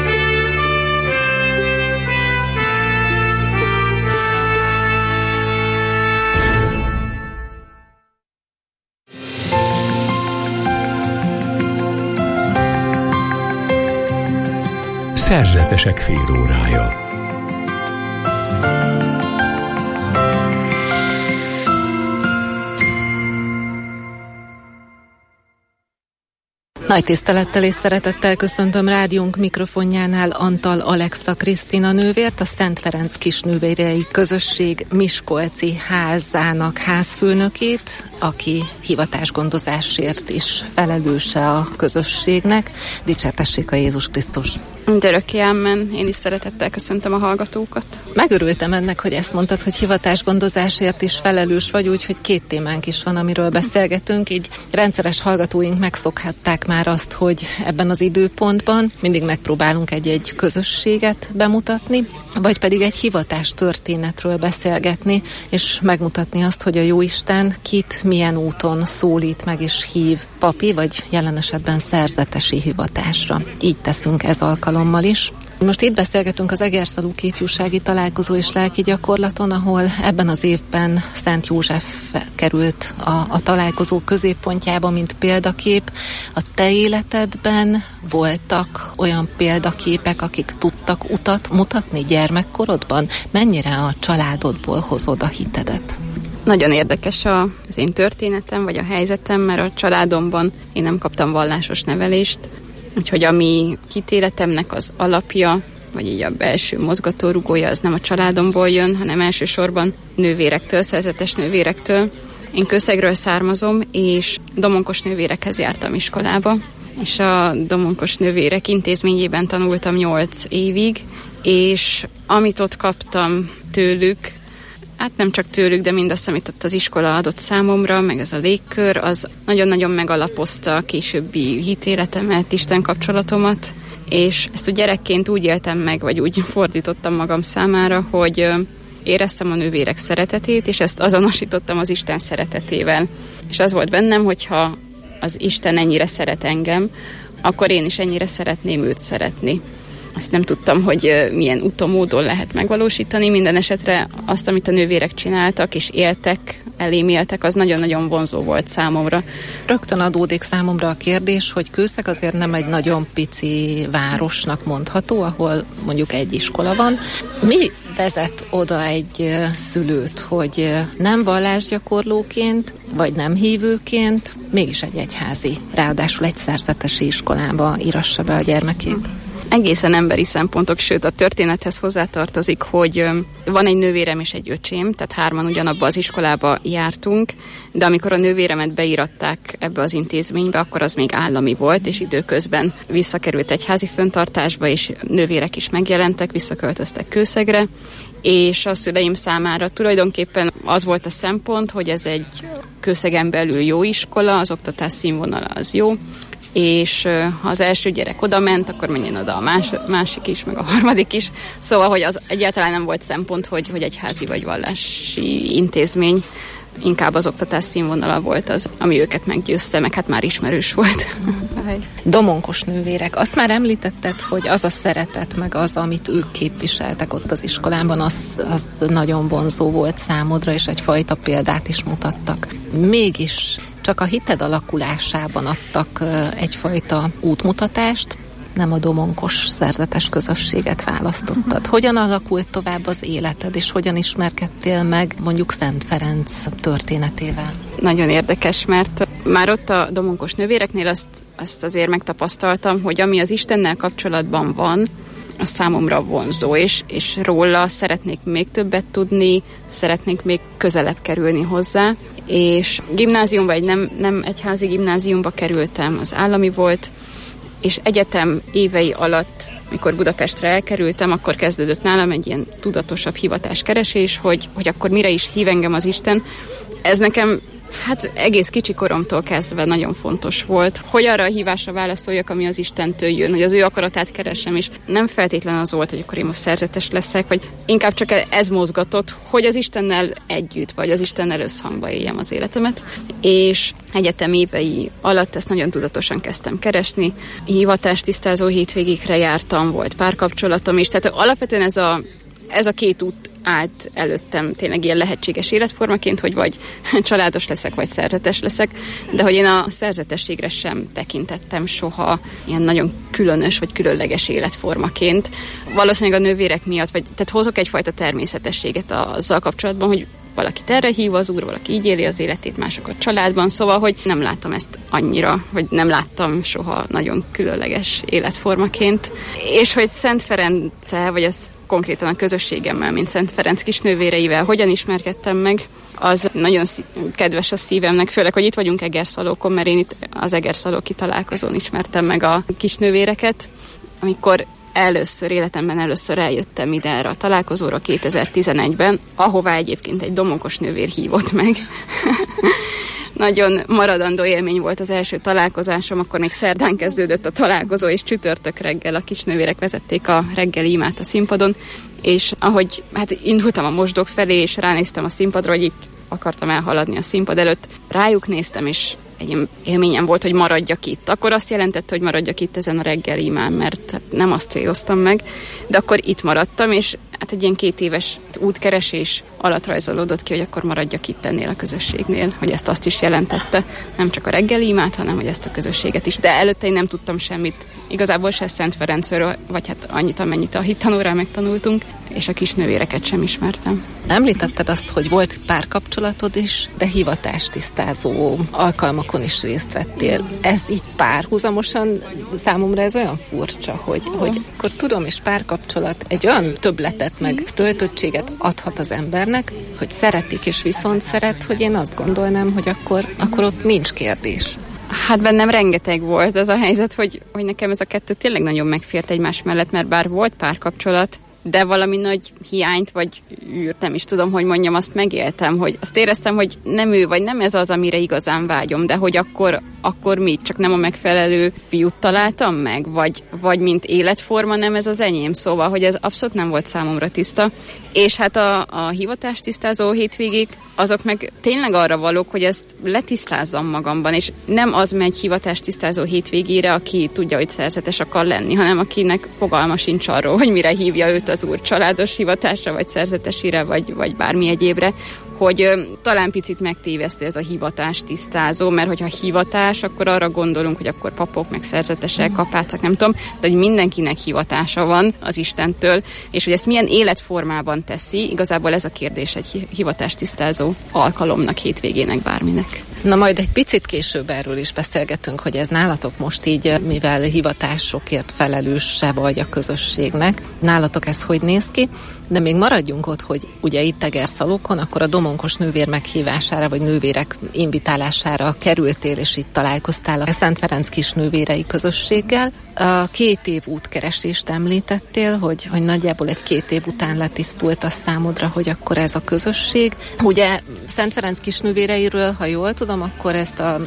Szerzetesek félórája. Nagy tisztelettel és szeretettel köszöntöm rádiónk mikrofonjánál Antal Alexa Krisztina nővért, a Szent Ferenc Kisnővérei Közösség Miskolci házának házfőnökét, aki hivatásgondozásért is felelőse a közösségnek. Dicsértessék a Jézus Krisztus! Örökké ámen. Én is szeretettel köszöntöm a hallgatókat. Megörültem ennek, hogy ezt mondtad, hogy hivatásgondozásért is felelős vagy, úgyhogy 2 témánk is van, amiről beszélgetünk. Így rendszeres hallgatóink megszokhatták már azt, hogy ebben az időpontban mindig megpróbálunk egy közösséget bemutatni, vagy pedig egy hivatás történetről beszélgetni, és megmutatni azt, hogy a Jóisten kit milyen úton szólít meg és hív papi, vagy jelen esetben szerzetesi hivatásra. Így teszünk ez alkalommal is. Most itt beszélgetünk az Egerszalú ifjúsági találkozó és lelki gyakorlaton, ahol ebben az évben Szent József került a találkozó középpontjába, mint példakép. A te életedben voltak olyan példaképek, akik tudtak utat mutatni gyermekkorodban? Mennyire a családodból hozod a hitedet? Nagyon érdekes az én történetem, vagy a helyzetem, mert a családomban én nem kaptam vallásos nevelést, úgyhogy a mi hitéletemnek az alapja, vagy így a belső mozgatórugója az nem a családomból jön, hanem elsősorban nővérektől, szerzetes nővérektől. Én Kőszegről származom, és domonkos nővérekhez jártam iskolába, és a domonkos nővérek intézményében tanultam 8 évig, és amit ott kaptam tőlük, hát nem csak tőlük, de mindazt, amit ott az iskola adott számomra, meg ez a légkör, az nagyon-nagyon megalapozta a későbbi hitéletemet, Isten kapcsolatomat, és ezt a gyerekként úgy éltem meg, vagy úgy fordítottam magam számára, hogy éreztem a nővérek szeretetét, és ezt azonosítottam az Isten szeretetével. És az volt bennem, hogyha az Isten ennyire szeret engem, akkor én is ennyire szeretném őt szeretni. Azt nem tudtam, hogy milyen úton, módon lehet megvalósítani. Minden esetre azt, amit a nővérek csináltak és éltek, elém éltek, az nagyon-nagyon vonzó volt számomra. Rögtön adódik számomra a kérdés, hogy Kőszeg azért nem egy nagyon pici városnak mondható, ahol mondjuk egy iskola van. Mi vezet oda egy szülőt, hogy nem vallásgyakorlóként, vagy nem hívőként, mégis egy egyházi, ráadásul egy szerzetesi iskolába írassa be a gyermekét? Egészen emberi szempontok, sőt a történethez hozzátartozik, hogy van egy nővérem és egy öcsém, tehát 3-an ugyanabba az iskolába jártunk, de amikor a nővéremet beíratták ebbe az intézménybe, akkor az még állami volt, és időközben visszakerült egyházi fenntartásba, és nővérek is megjelentek, visszaköltöztek Kőszegre, és a szüleim számára tulajdonképpen az volt a szempont, hogy ez egy Kőszegen belül jó iskola, az oktatás színvonala az jó, és ha az első gyerek oda ment, akkor menjen oda a másik is, meg a harmadik is. Szóval, hogy az egyáltalán nem volt szempont, hogy egyházi vagy vallási intézmény, inkább az oktatás színvonala volt az, ami őket meggyőzte, meg hát már ismerős volt. Domonkos nővérek. Azt már említetted, hogy az a szeretet, meg az, amit ők képviseltek ott az iskolában, az nagyon vonzó volt számodra, és egyfajta példát is mutattak. Mégis csak a hited alakulásában adtak egyfajta útmutatást, nem a domonkos szerzetes közösséget választottad. Hogyan alakult tovább az életed, és hogyan ismerkedtél meg mondjuk Szent Ferenc történetével? Nagyon érdekes, mert már ott a domonkos nővéreknél azt azért megtapasztaltam, hogy ami az Istennel kapcsolatban van, az számomra vonzó, és róla szeretnék még többet tudni, szeretnék még közelebb kerülni hozzá, és gimnáziumba, egy nem egyházi gimnáziumba kerültem, az állami volt, és egyetem évei alatt, mikor Budapestre elkerültem, akkor kezdődött nálam egy ilyen tudatosabb hivatáskeresés, hogy akkor mire is hív engem az Isten. Ez nekem hát egész kicsi koromtól kezdve nagyon fontos volt, hogy arra a hívásra válaszoljak, ami az Istentől jön, hogy az ő akaratát keresem, és nem feltétlen az volt, hogy akkor én most szerzetes leszek, vagy inkább csak ez mozgatott, hogy az Istennel együtt, vagy az Istennel összhangba éljem az életemet, és egyetem évei alatt ezt nagyon tudatosan kezdtem keresni. Hivatástisztázó hétvégékre jártam, volt párkapcsolatom is, tehát alapvetően ez a két út állt előttem tényleg ilyen lehetséges életformaként, hogy vagy családos leszek, vagy szerzetes leszek, de hogy én a szerzetességre sem tekintettem soha ilyen nagyon különös, vagy különleges életformaként. Valószínűleg a nővérek miatt, tehát hozok egyfajta természetességet azzal kapcsolatban, hogy valakit erre hív az Úr, valaki így éli az életét, mások a családban, szóval, hogy nem látom ezt annyira, vagy nem láttam soha nagyon különleges életformaként. És hogy Szent Ferenccel, vagy az konkrétan a közösségemmel, mint Szent Ferenc kisnővéreivel hogyan ismerkedtem meg, az nagyon kedves a szívemnek, főleg, hogy itt vagyunk Egerszalókon, mert én itt az Egerszalóki találkozón ismertem meg a kisnővéreket, amikor életemben először eljöttem ide erre a találkozóra 2011-ben, ahová egyébként egy domonkos nővér hívott meg. Nagyon maradandó élmény volt az első találkozásom, akkor még szerdán kezdődött a találkozó, és csütörtök reggel a kisnővérek vezették a reggeli imát a színpadon, és ahogy indultam a mosdók felé, és ránéztem a színpadra, hogy itt akartam elhaladni a színpad előtt, rájuk néztem, és egy élményem volt, hogy maradjak itt. Akkor azt jelentette, hogy maradjak itt ezen a reggeli imán, mert nem azt céloztam meg, de akkor itt maradtam, és egy ilyen 2 éves útkeresés alatt rajzolódott ki, hogy akkor maradjak itt ennél a közösségnél, hogy ezt azt is jelentette, nem csak a reggeli imát, hanem hogy ezt a közösséget is. De előtte én nem tudtam semmit, igazából se Szent Ferencről, vagy annyit, amennyit a hittanórán megtanultunk, és a kisnővéreket sem ismertem. Említetted azt, hogy volt párkapcsolatod is, de hivatástisztázó alkalmakon is részt vettél. Ez így párhuzamosan, számomra ez olyan furcsa, hogy akkor tudom, és párkapcsolat egy olyan többletet meg töltöttséget adhat az embernek, hogy szeretik és viszont szeret, hogy én azt gondolnám, hogy akkor ott nincs kérdés. Bennem rengeteg volt az a helyzet, hogy nekem ez a kettő tényleg nagyon megfért egymás mellett, mert bár volt párkapcsolat, de valami nagy hiányt, vagy űrt, nem is tudom, hogy mondjam, azt megéltem, hogy azt éreztem, hogy nem ő, vagy nem ez az, amire igazán vágyom, de hogy akkor mit, csak nem a megfelelő fiút találtam meg, vagy mint életforma nem ez az enyém, szóval, hogy ez abszolút nem volt számomra tiszta, és a hivatástisztázó hétvégék, azok meg tényleg arra valók, hogy ezt letisztázzam magamban, és nem az megy hivatástisztázó hétvégére, aki tudja, hogy szerzetes akar lenni, hanem akinek fogalma sincs arról, hogy mire hívja őt az úr, családos hivatásra, vagy szerzetesire, vagy bármi egyébre, hogy talán picit megtévesztő ez a hivatástisztázó, mert hogyha hivatás, akkor arra gondolunk, hogy akkor papok, meg szerzetesek, apácák, nem tudom, de hogy mindenkinek hivatása van az Istentől, és hogy ezt milyen életformában teszi, igazából ez a kérdés egy hivatástisztázó alkalomnak, hétvégének, bárminek. Na majd egy picit később erről is beszélgetünk, hogy ez nálatok most így, mivel hivatásokért felelős se vagy a közösségnek, nálatok ez hogy néz ki, de még maradjunk ott, hogy ugye itt Egerszalókon, akkor a domonkos nővér meghívására, vagy nővérek invitálására kerültél, és itt találkoztál a Szent Ferenc kisnővérei közösséggel. A 2 év útkeresést említettél, hogy nagyjából egy 2 év után letisztult a számodra, hogy akkor ez a közösség. Ugye Szent Ferenc kisnővéreiről, ha jól tudom, akkor ezt a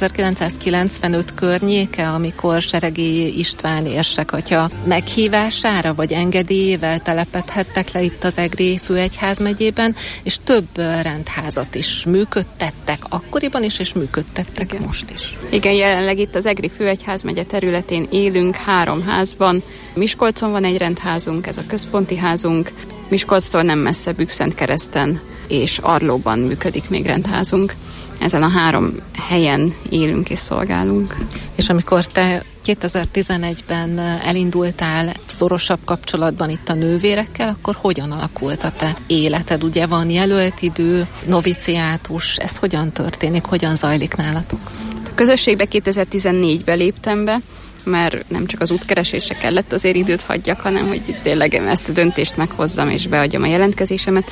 1995 környéke, amikor Seregélyi István érsek atya meghívására, vagy engedélyével telepedhettek le itt az Egri főegyházmegyében, és több rendházat is működtettek akkoriban is, és működtettek igen. Most is. Igen, jelenleg itt az Egri főegyházmegye területén élünk 3 házban. Miskolcon van egy rendházunk, ez a központi házunk, Miskolctól nem messze Bükszentkereszten és Arlóban működik még rendházunk. Ezen a 3 helyen élünk és szolgálunk. És amikor te 2011-ben elindultál szorosabb kapcsolatban itt a nővérekkel, akkor hogyan alakult a te életed? Ugye van jelölt idő, noviciátus, ez hogyan történik, hogyan zajlik nálatok? A közösségbe 2014-ben léptem be, mert nem csak az útkeresésre kellett azért időt hagyjak, hanem hogy tényleg ezt a döntést meghozzam és beadjam a jelentkezésemet.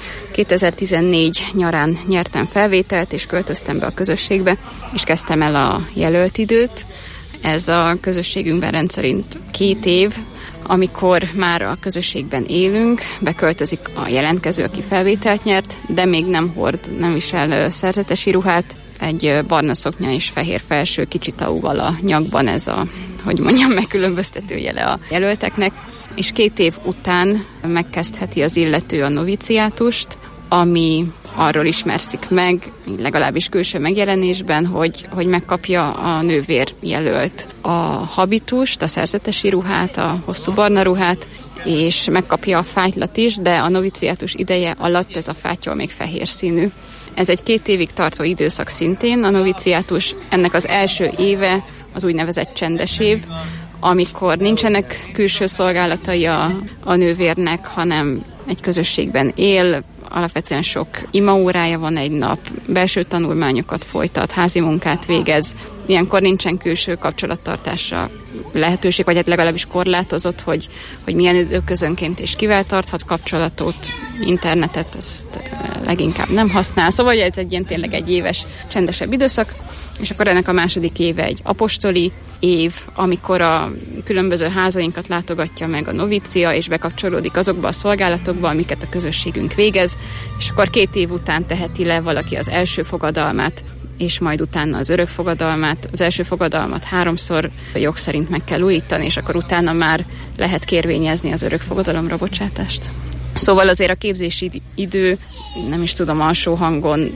2014 nyarán nyertem felvételt, és költöztem be a közösségbe, és kezdtem el a jelölt időt. Ez a közösségünkben rendszerint 2 év, amikor már a közösségben élünk, beköltözik a jelentkező, aki felvételt nyert, de még nem visel szerzetesi ruhát, egy barna szoknya és fehér felső, kicsit auval a nyakban, ez a, hogy mondjam, megkülönböztető jele a jelölteknek, és 2 év után megkezdheti az illető a noviciátust, ami arról ismerszik meg, legalábbis külső megjelenésben, hogy megkapja a nővér jelölt a habitust, a szerzetesi ruhát, a hosszú barna ruhát, és megkapja a fátylat is, de a noviciátus ideje alatt ez a fátyol még fehér színű. Ez egy 2 évig tartó időszak szintén, a noviciátus, ennek az első éve az úgynevezett csendes év, amikor nincsenek külső szolgálatai a nővérnek, hanem egy közösségben él, alapvetően sok imaórája van egy nap, belső tanulmányokat folytat, házi munkát végez. Ilyenkor nincsen külső kapcsolattartásra lehetőség, vagy hát legalábbis korlátozott, hogy milyen időközönként és kivel tarthat kapcsolatot, internetet, azt leginkább nem használ. Szóval ez egy ilyen tényleg egy éves csendesebb időszak, és akkor ennek a második éve egy apostoli év, amikor a különböző házainkat látogatja meg a novícia, és bekapcsolódik azokba a szolgálatokba, amiket a közösségünk végez, és akkor 2 év után teheti le valaki az első fogadalmát, és majd utána az örök fogadalmát. Az első fogadalmat 3-szor jog szerint meg kell újítani, és akkor utána már lehet kérvényezni az örök fogadalomra bocsátást. Szóval azért a képzési idő, nem is tudom, alsó hangon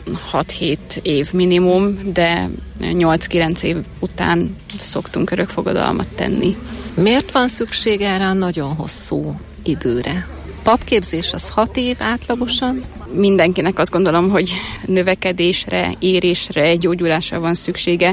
6-7 év minimum, de 8-9 év után szoktunk örökfogadalmat tenni. Miért van szükség erre a nagyon hosszú időre? Papképzés az 6 év átlagosan? Mindenkinek azt gondolom, hogy növekedésre, érésre, gyógyulásra van szüksége,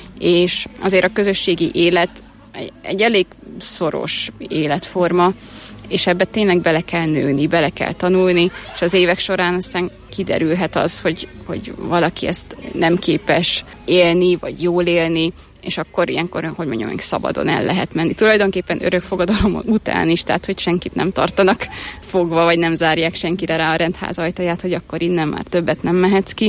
és azért a közösségi élet egy elég szoros életforma, és ebbe tényleg bele kell nőni, bele kell tanulni, és az évek során aztán kiderülhet az, hogy valaki ezt nem képes élni, vagy jól élni, és akkor ilyenkor, hogy mondjam, még szabadon el lehet menni. Tulajdonképpen örökfogadalom után is, tehát hogy senkit nem tartanak fogva, vagy nem zárják senkire rá a rendház ajtaját, hogy akkor innen már többet nem mehetsz ki,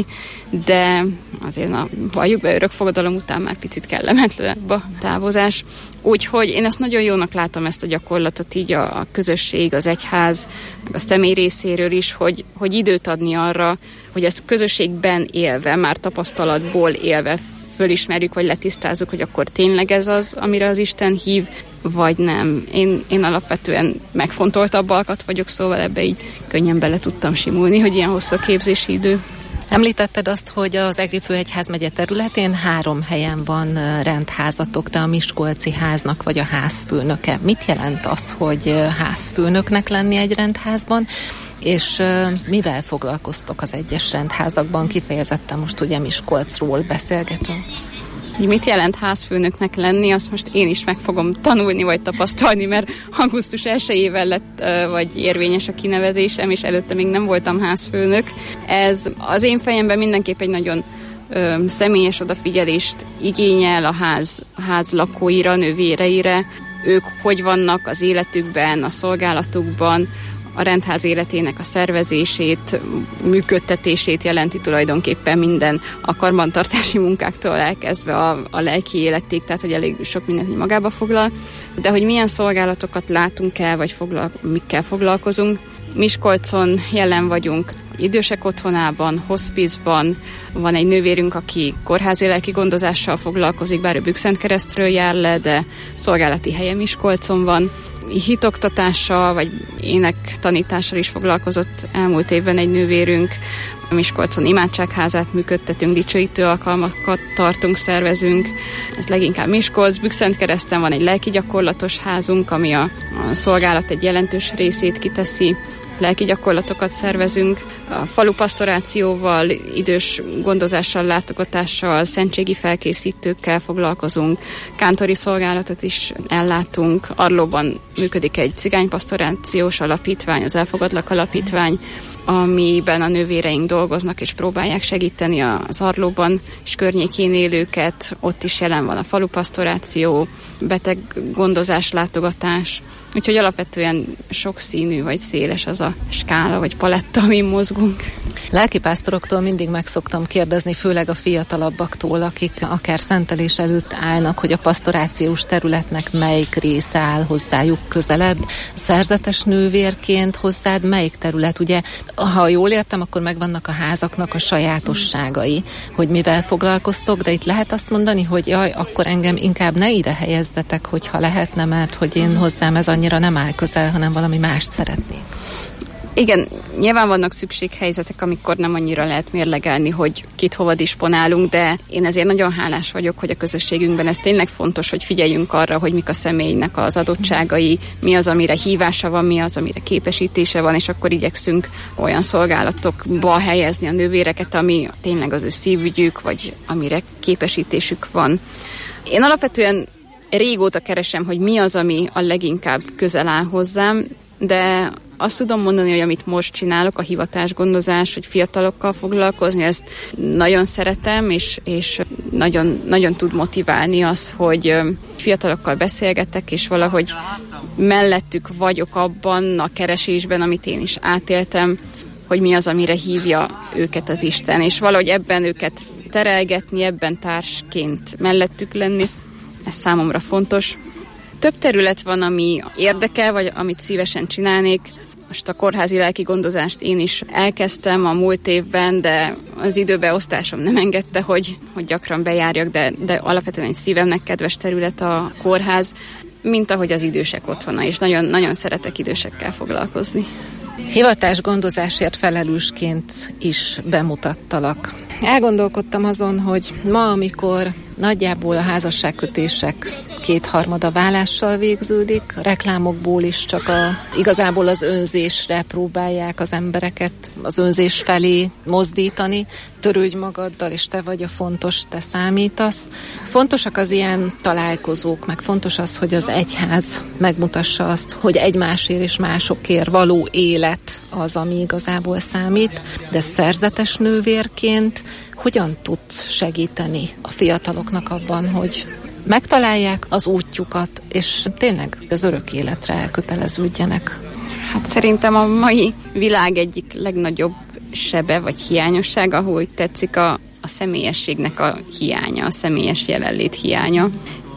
de azért valljuk be, örökfogadalom után már picit kellemetlenebb a távozás. Úgyhogy én ezt nagyon jónak látom, ezt a gyakorlatot így a közösség, az egyház, meg a személy részéről is, hogy időt adni arra, hogy ezt közösségben élve, már tapasztalatból élve fölismerjük, vagy letisztázzuk, hogy akkor tényleg ez az, amire az Isten hív, vagy nem. Én alapvetően megfontoltabb alkat vagyok, szóval ebbe így könnyen bele tudtam simulni, hogy ilyen hosszú a képzési idő. Említetted azt, hogy az Egri főegyházmegye területén 3 helyen van rendházatok, te a miskolci háznak vagy a házfőnöke. Mit jelent az, hogy házfőnöknek lenni egy rendházban, és mivel foglalkoztok az egyes rendházakban? Kifejezetten most ugye Miskolcról beszélgetünk. Mit jelent házfőnöknek lenni, azt most én is meg fogom tanulni, vagy tapasztalni, mert augusztus 1-ével lett, vagy érvényes a kinevezésem, és előtte még nem voltam házfőnök. Ez az én fejemben mindenképp egy nagyon személyes odafigyelést igényel a ház lakóira, nővéreire. Ők hogy vannak az életükben, a szolgálatukban, a rendház életének a szervezését, működtetését jelenti tulajdonképpen minden a karbantartási munkáktól elkezdve a lelki életig, tehát hogy elég sok mindent magába foglal. De hogy milyen szolgálatokat látunk el, vagy mikkel foglalkozunk. Miskolcon jelen vagyunk idősek otthonában, hospizban, van egy nővérünk, aki kórházi lelki gondozással foglalkozik, bár ő Bükszentkeresztről jár le, de szolgálati helye Miskolcon van. Hitoktatással, vagy énektanítással is foglalkozott elmúlt évben egy nővérünk. A Miskolcon imádságházát működtetünk, dicsőítő alkalmakat tartunk, szervezünk. Ez leginkább Miskolc. Bükszentkereszten van egy lelki gyakorlatos házunk, ami a szolgálat egy jelentős részét kiteszi. Lelki gyakorlatokat szervezünk, a falu pastorációval, idős gondozással, látogatással, szentségi felkészítőkkel foglalkozunk, kántori szolgálatot is ellátunk, Arlóban működik egy cigánypastorációs alapítvány, az Elfogadlak Alapítvány, amiben a nővéreink dolgoznak és próbálják segíteni az Arlóban és környékén élőket, ott is jelen van a falu pastoráció, beteg gondozás, látogatás. Úgyhogy alapvetően sokszínű vagy széles az a skála vagy paletta, amin mozgunk. Lelkipásztoroktól mindig meg szoktam kérdezni, főleg a fiatalabbaktól, akik akár szentelés előtt állnak, hogy a pastorációs területnek melyik része áll hozzájuk közelebb. Szerzetes nővérként hozzád melyik terület? Ugye, ha jól értem, akkor megvannak a házaknak a sajátosságai, hogy mivel foglalkoztok, de itt lehet azt mondani, hogy jaj, akkor engem inkább ne ide helyezzetek, hogyha lehetne, mert hogy én hozzám ez annyira nem áll közel, hanem valami mást szeretnék. Igen, nyilván vannak szükséghelyzetek, amikor nem annyira lehet mérlegelni, hogy kit hova disponálunk, de én ezért nagyon hálás vagyok, hogy a közösségünkben ez tényleg fontos, hogy figyeljünk arra, hogy mik a személynek az adottságai, mi az, amire hívása van, mi az, amire képesítése van, és akkor igyekszünk olyan szolgálatokba helyezni a nővéreket, ami tényleg az ő szívügyük, vagy amire képesítésük van. Én alapvetően régóta keresem, hogy mi az, ami a leginkább közel áll hozzám, de azt tudom mondani, hogy amit most csinálok, a hivatásgondozás, hogy fiatalokkal foglalkozni, ezt nagyon szeretem, és nagyon, nagyon tud motiválni az, hogy fiatalokkal beszélgetek, és valahogy mellettük vagyok abban a keresésben, amit én is átéltem, hogy mi az, amire hívja őket az Isten, és valahogy ebben őket terelgetni, ebben társként mellettük lenni, ez számomra fontos. Több terület van, ami érdekel, vagy amit szívesen csinálnék. Most a kórházi lelki gondozást én is elkezdtem a múlt évben, de az időbeosztásom nem engedte, hogy gyakran bejárjak, de alapvetően egy szívemnek kedves terület a kórház, mint ahogy az idősek otthona, és nagyon, nagyon szeretek idősekkel foglalkozni. Hivatásgondozásért felelősként is bemutattalak. Elgondolkodtam azon, hogy ma, amikor nagyjából a házasságkötések 2/3 válással végződik, a reklámokból is csak igazából az önzésre próbálják az embereket az önzés felé mozdítani. Törődj magaddal, és te vagy a fontos, te számítasz. Fontosak az ilyen találkozók, meg fontos az, hogy az egyház megmutassa azt, hogy egymásért és másokért való élet az, ami igazából számít, de szerzetes nővérként hogyan tud segíteni a fiataloknak abban, hogy megtalálják az útjukat, és tényleg az örök életre elköteleződjenek? Hát szerintem a mai világ egyik legnagyobb sebe vagy hiányossága, ahogy tetszik, a személyességnek a hiánya, a személyes jelenlét hiánya.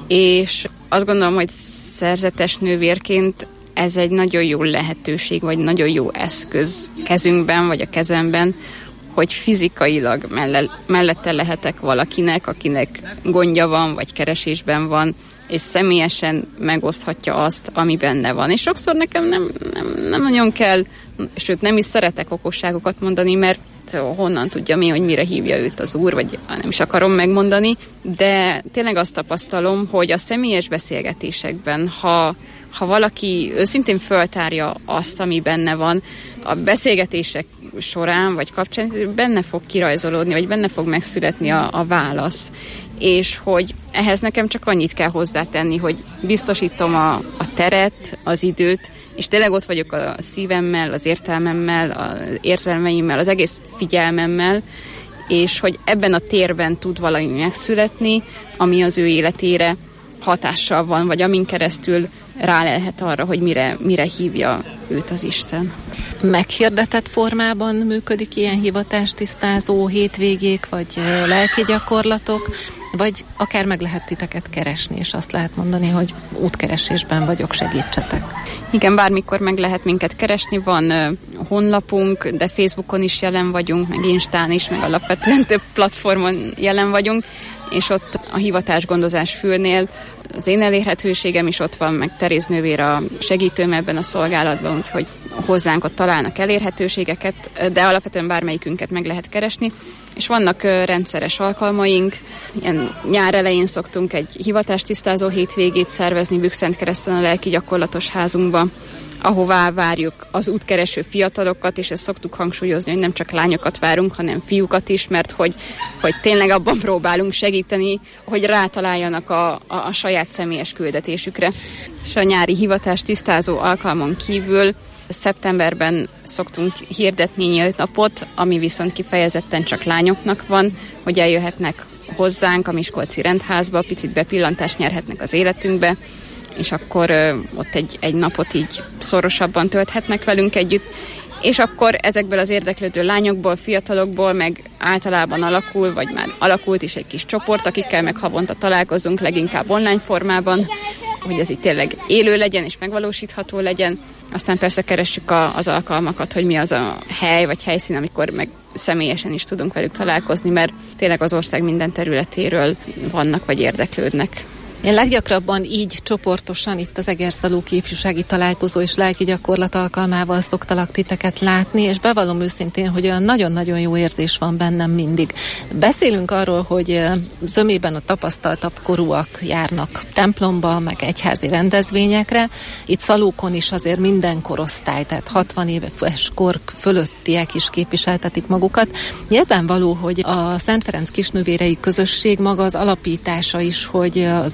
És azt gondolom, hogy szerzetes nővérként ez egy nagyon jó lehetőség, vagy nagyon jó eszköz kezünkben, vagy a kezemben, hogy fizikailag mellette lehetek valakinek, akinek gondja van, vagy keresésben van, és személyesen megoszthatja azt, ami benne van. És sokszor nekem nem nagyon kell, sőt nem is szeretek okosságokat mondani, mert honnan tudja mi, hogy mire hívja őt az Úr, vagy nem is akarom megmondani, de tényleg azt tapasztalom, hogy a személyes beszélgetésekben, ha valaki őszintén föltárja azt, ami benne van, a beszélgetések során, vagy kapcsán benne fog kirajzolódni, vagy benne fog megszületni a válasz. És hogy ehhez nekem csak annyit kell hozzátenni, hogy biztosítom a teret, az időt, és tényleg ott vagyok a szívemmel, az értelmemmel, az érzelmeimmel, az egész figyelmemmel, és hogy ebben a térben tud valami megszületni, ami az ő életére hatással van, vagy amin keresztül rálelhet arra, hogy mire hívja őt az Isten. Meghirdetett formában működik ilyen hivatástisztázó hétvégék, vagy lelki gyakorlatok, vagy akár meg lehet titeket keresni, és azt lehet mondani, hogy útkeresésben vagyok, segítsetek. Igen, bármikor meg lehet minket keresni, van honlapunk, de Facebookon is jelen vagyunk, meg Instán is, meg alapvetően több platformon jelen vagyunk, és ott a hivatásgondozás fülnél az én elérhetőségem is ott van, meg Teréz nővér a segítőm ebben a szolgálatban, úgyhogy hozzánk ott találnak elérhetőségeket, de alapvetően bármelyikünket meg lehet keresni, és vannak rendszeres alkalmaink. Ilyen nyár elején szoktunk egy hivatástisztázó hétvégét szervezni Bükszentkereszten a lelki gyakorlatos házunkba, ahová várjuk az útkereső fiatalokat, és ezt szoktuk hangsúlyozni, hogy nem csak lányokat várunk, hanem fiúkat is, mert hogy tényleg abban próbálunk segíteni, hogy rátaláljanak a saját személyes küldetésükre. És a nyári hivatástisztázó alkalmon kívül szeptemberben szoktunk hirdetni nyílt napot, ami viszont kifejezetten csak lányoknak van, hogy eljöhetnek hozzánk a Miskolci Rendházba, picit bepillantást nyerhetnek az életünkbe, és akkor ott egy napot így szorosabban tölthetnek velünk együtt, és akkor ezekből az érdeklődő lányokból, fiatalokból meg általában alakul, vagy már alakult is egy kis csoport, akikkel meg havonta találkozunk, leginkább online formában, hogy ez itt tényleg élő legyen és megvalósítható legyen. Aztán persze keressük az alkalmakat, hogy mi az a hely vagy helyszín, amikor meg személyesen is tudunk velük találkozni, mert tényleg az ország minden területéről vannak vagy érdeklődnek. Én leggyakrabban így csoportosan itt az Egerszalóki Ifjúsági Találkozó és Lelki Gyakorlat alkalmával szoktalak titeket látni, és bevallom őszintén, hogy olyan nagyon-nagyon jó érzés van bennem mindig. Beszélünk arról, hogy zömében a tapasztaltabb korúak járnak templomba, meg egyházi rendezvényekre. Itt Szalókon is azért minden korosztály, tehát 60 éves kor fölöttiek is képviseltetik magukat. Nyilvánvaló, hogy a Szent Ferenc Kisnővérei Közösség maga az alapítása is, hogy az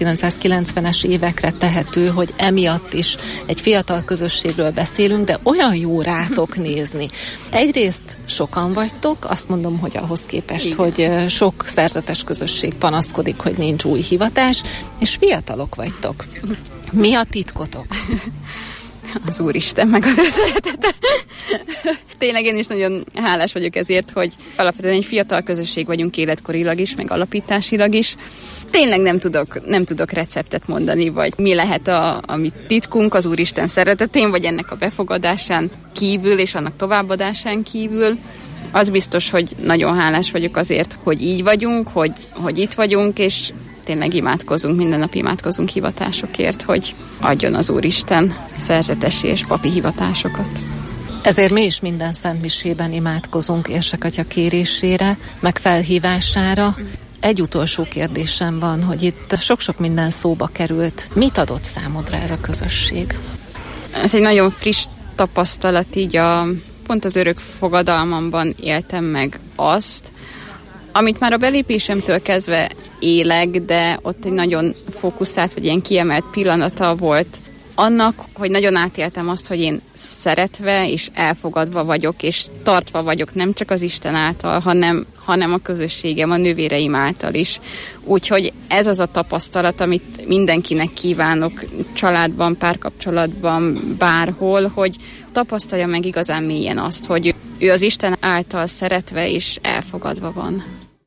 1990-es évekre tehető, hogy emiatt is egy fiatal közösségről beszélünk, de olyan jó rátok nézni. Egyrészt sokan vagytok, azt mondom, hogy ahhoz képest, igen, hogy sok szerzetes közösség panaszkodik, hogy nincs új hivatás, és fiatalok vagytok. Mi a titkotok? Az Úristen meg az ő szeretete. Tényleg én is nagyon hálás vagyok ezért, hogy alapvetően egy fiatal közösség vagyunk életkorilag is, meg alapításilag is. Tényleg nem tudok receptet mondani, vagy mi lehet a mi titkunk az Úristen szeretetén, vagy ennek a befogadásán kívül, és annak továbbadásán kívül. Az biztos, hogy nagyon hálás vagyok azért, hogy így vagyunk, hogy itt vagyunk, és tényleg imádkozunk, minden nap imádkozunk hivatásokért, hogy adjon az Úristen szerzetesi és papi hivatásokat. Ezért mi is minden szentmisében imádkozunk Érsekatya kérésére, meg felhívására. Egy utolsó kérdésem van, hogy itt sok-sok minden szóba került. Mit adott számodra ez a közösség? Ez egy nagyon friss tapasztalat, így pont az örök fogadalmamban éltem meg azt, amit már a belépésemtől kezdve élek, de ott egy nagyon fókuszált, vagy ilyen kiemelt pillanata volt annak, hogy nagyon átéltem azt, hogy én szeretve és elfogadva vagyok, és tartva vagyok nem csak az Isten által, hanem a közösségem, a nővéreim által is. Úgyhogy ez az a tapasztalat, amit mindenkinek kívánok családban, párkapcsolatban, bárhol, hogy tapasztalja meg igazán mélyen azt, hogy ő az Isten által szeretve és elfogadva van.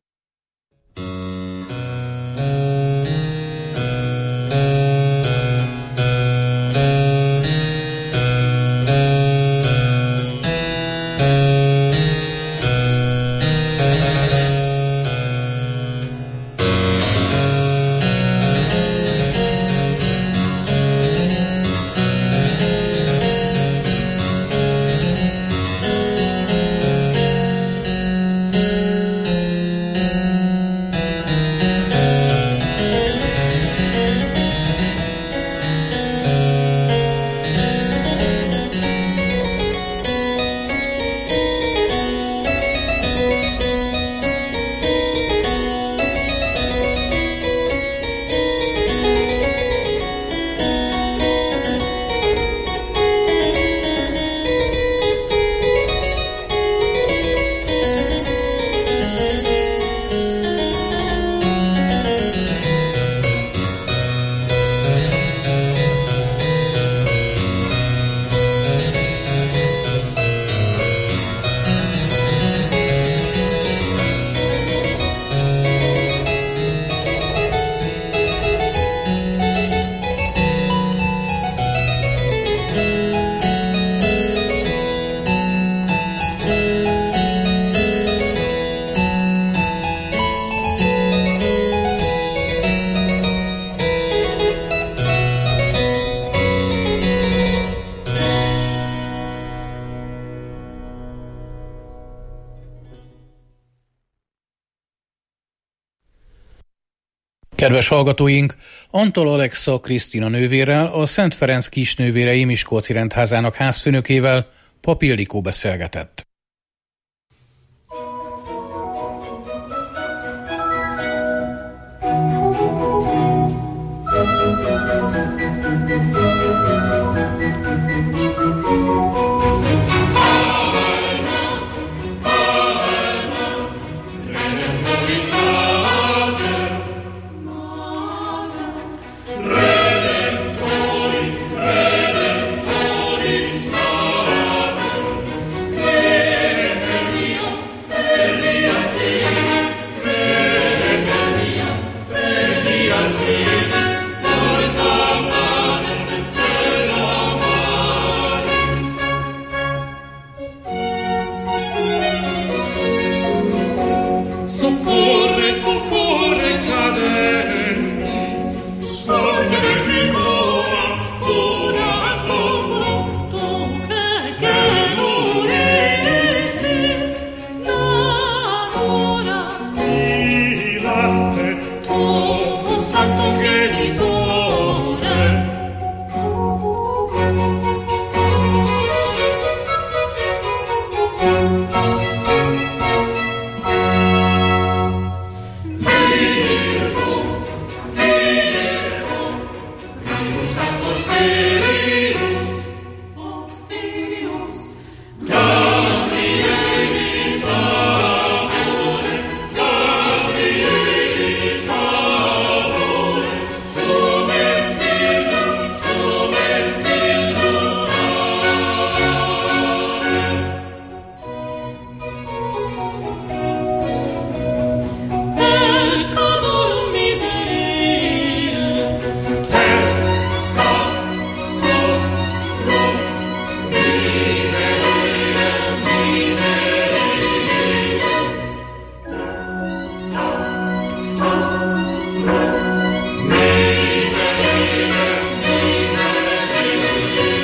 Kedves hallgatóink, Antol Alexa Krisztina nővérrel, a Szent Ferenc Kisnővérei Miskolci Rendházának házfőnökével, Pap Ildikó beszélgetett.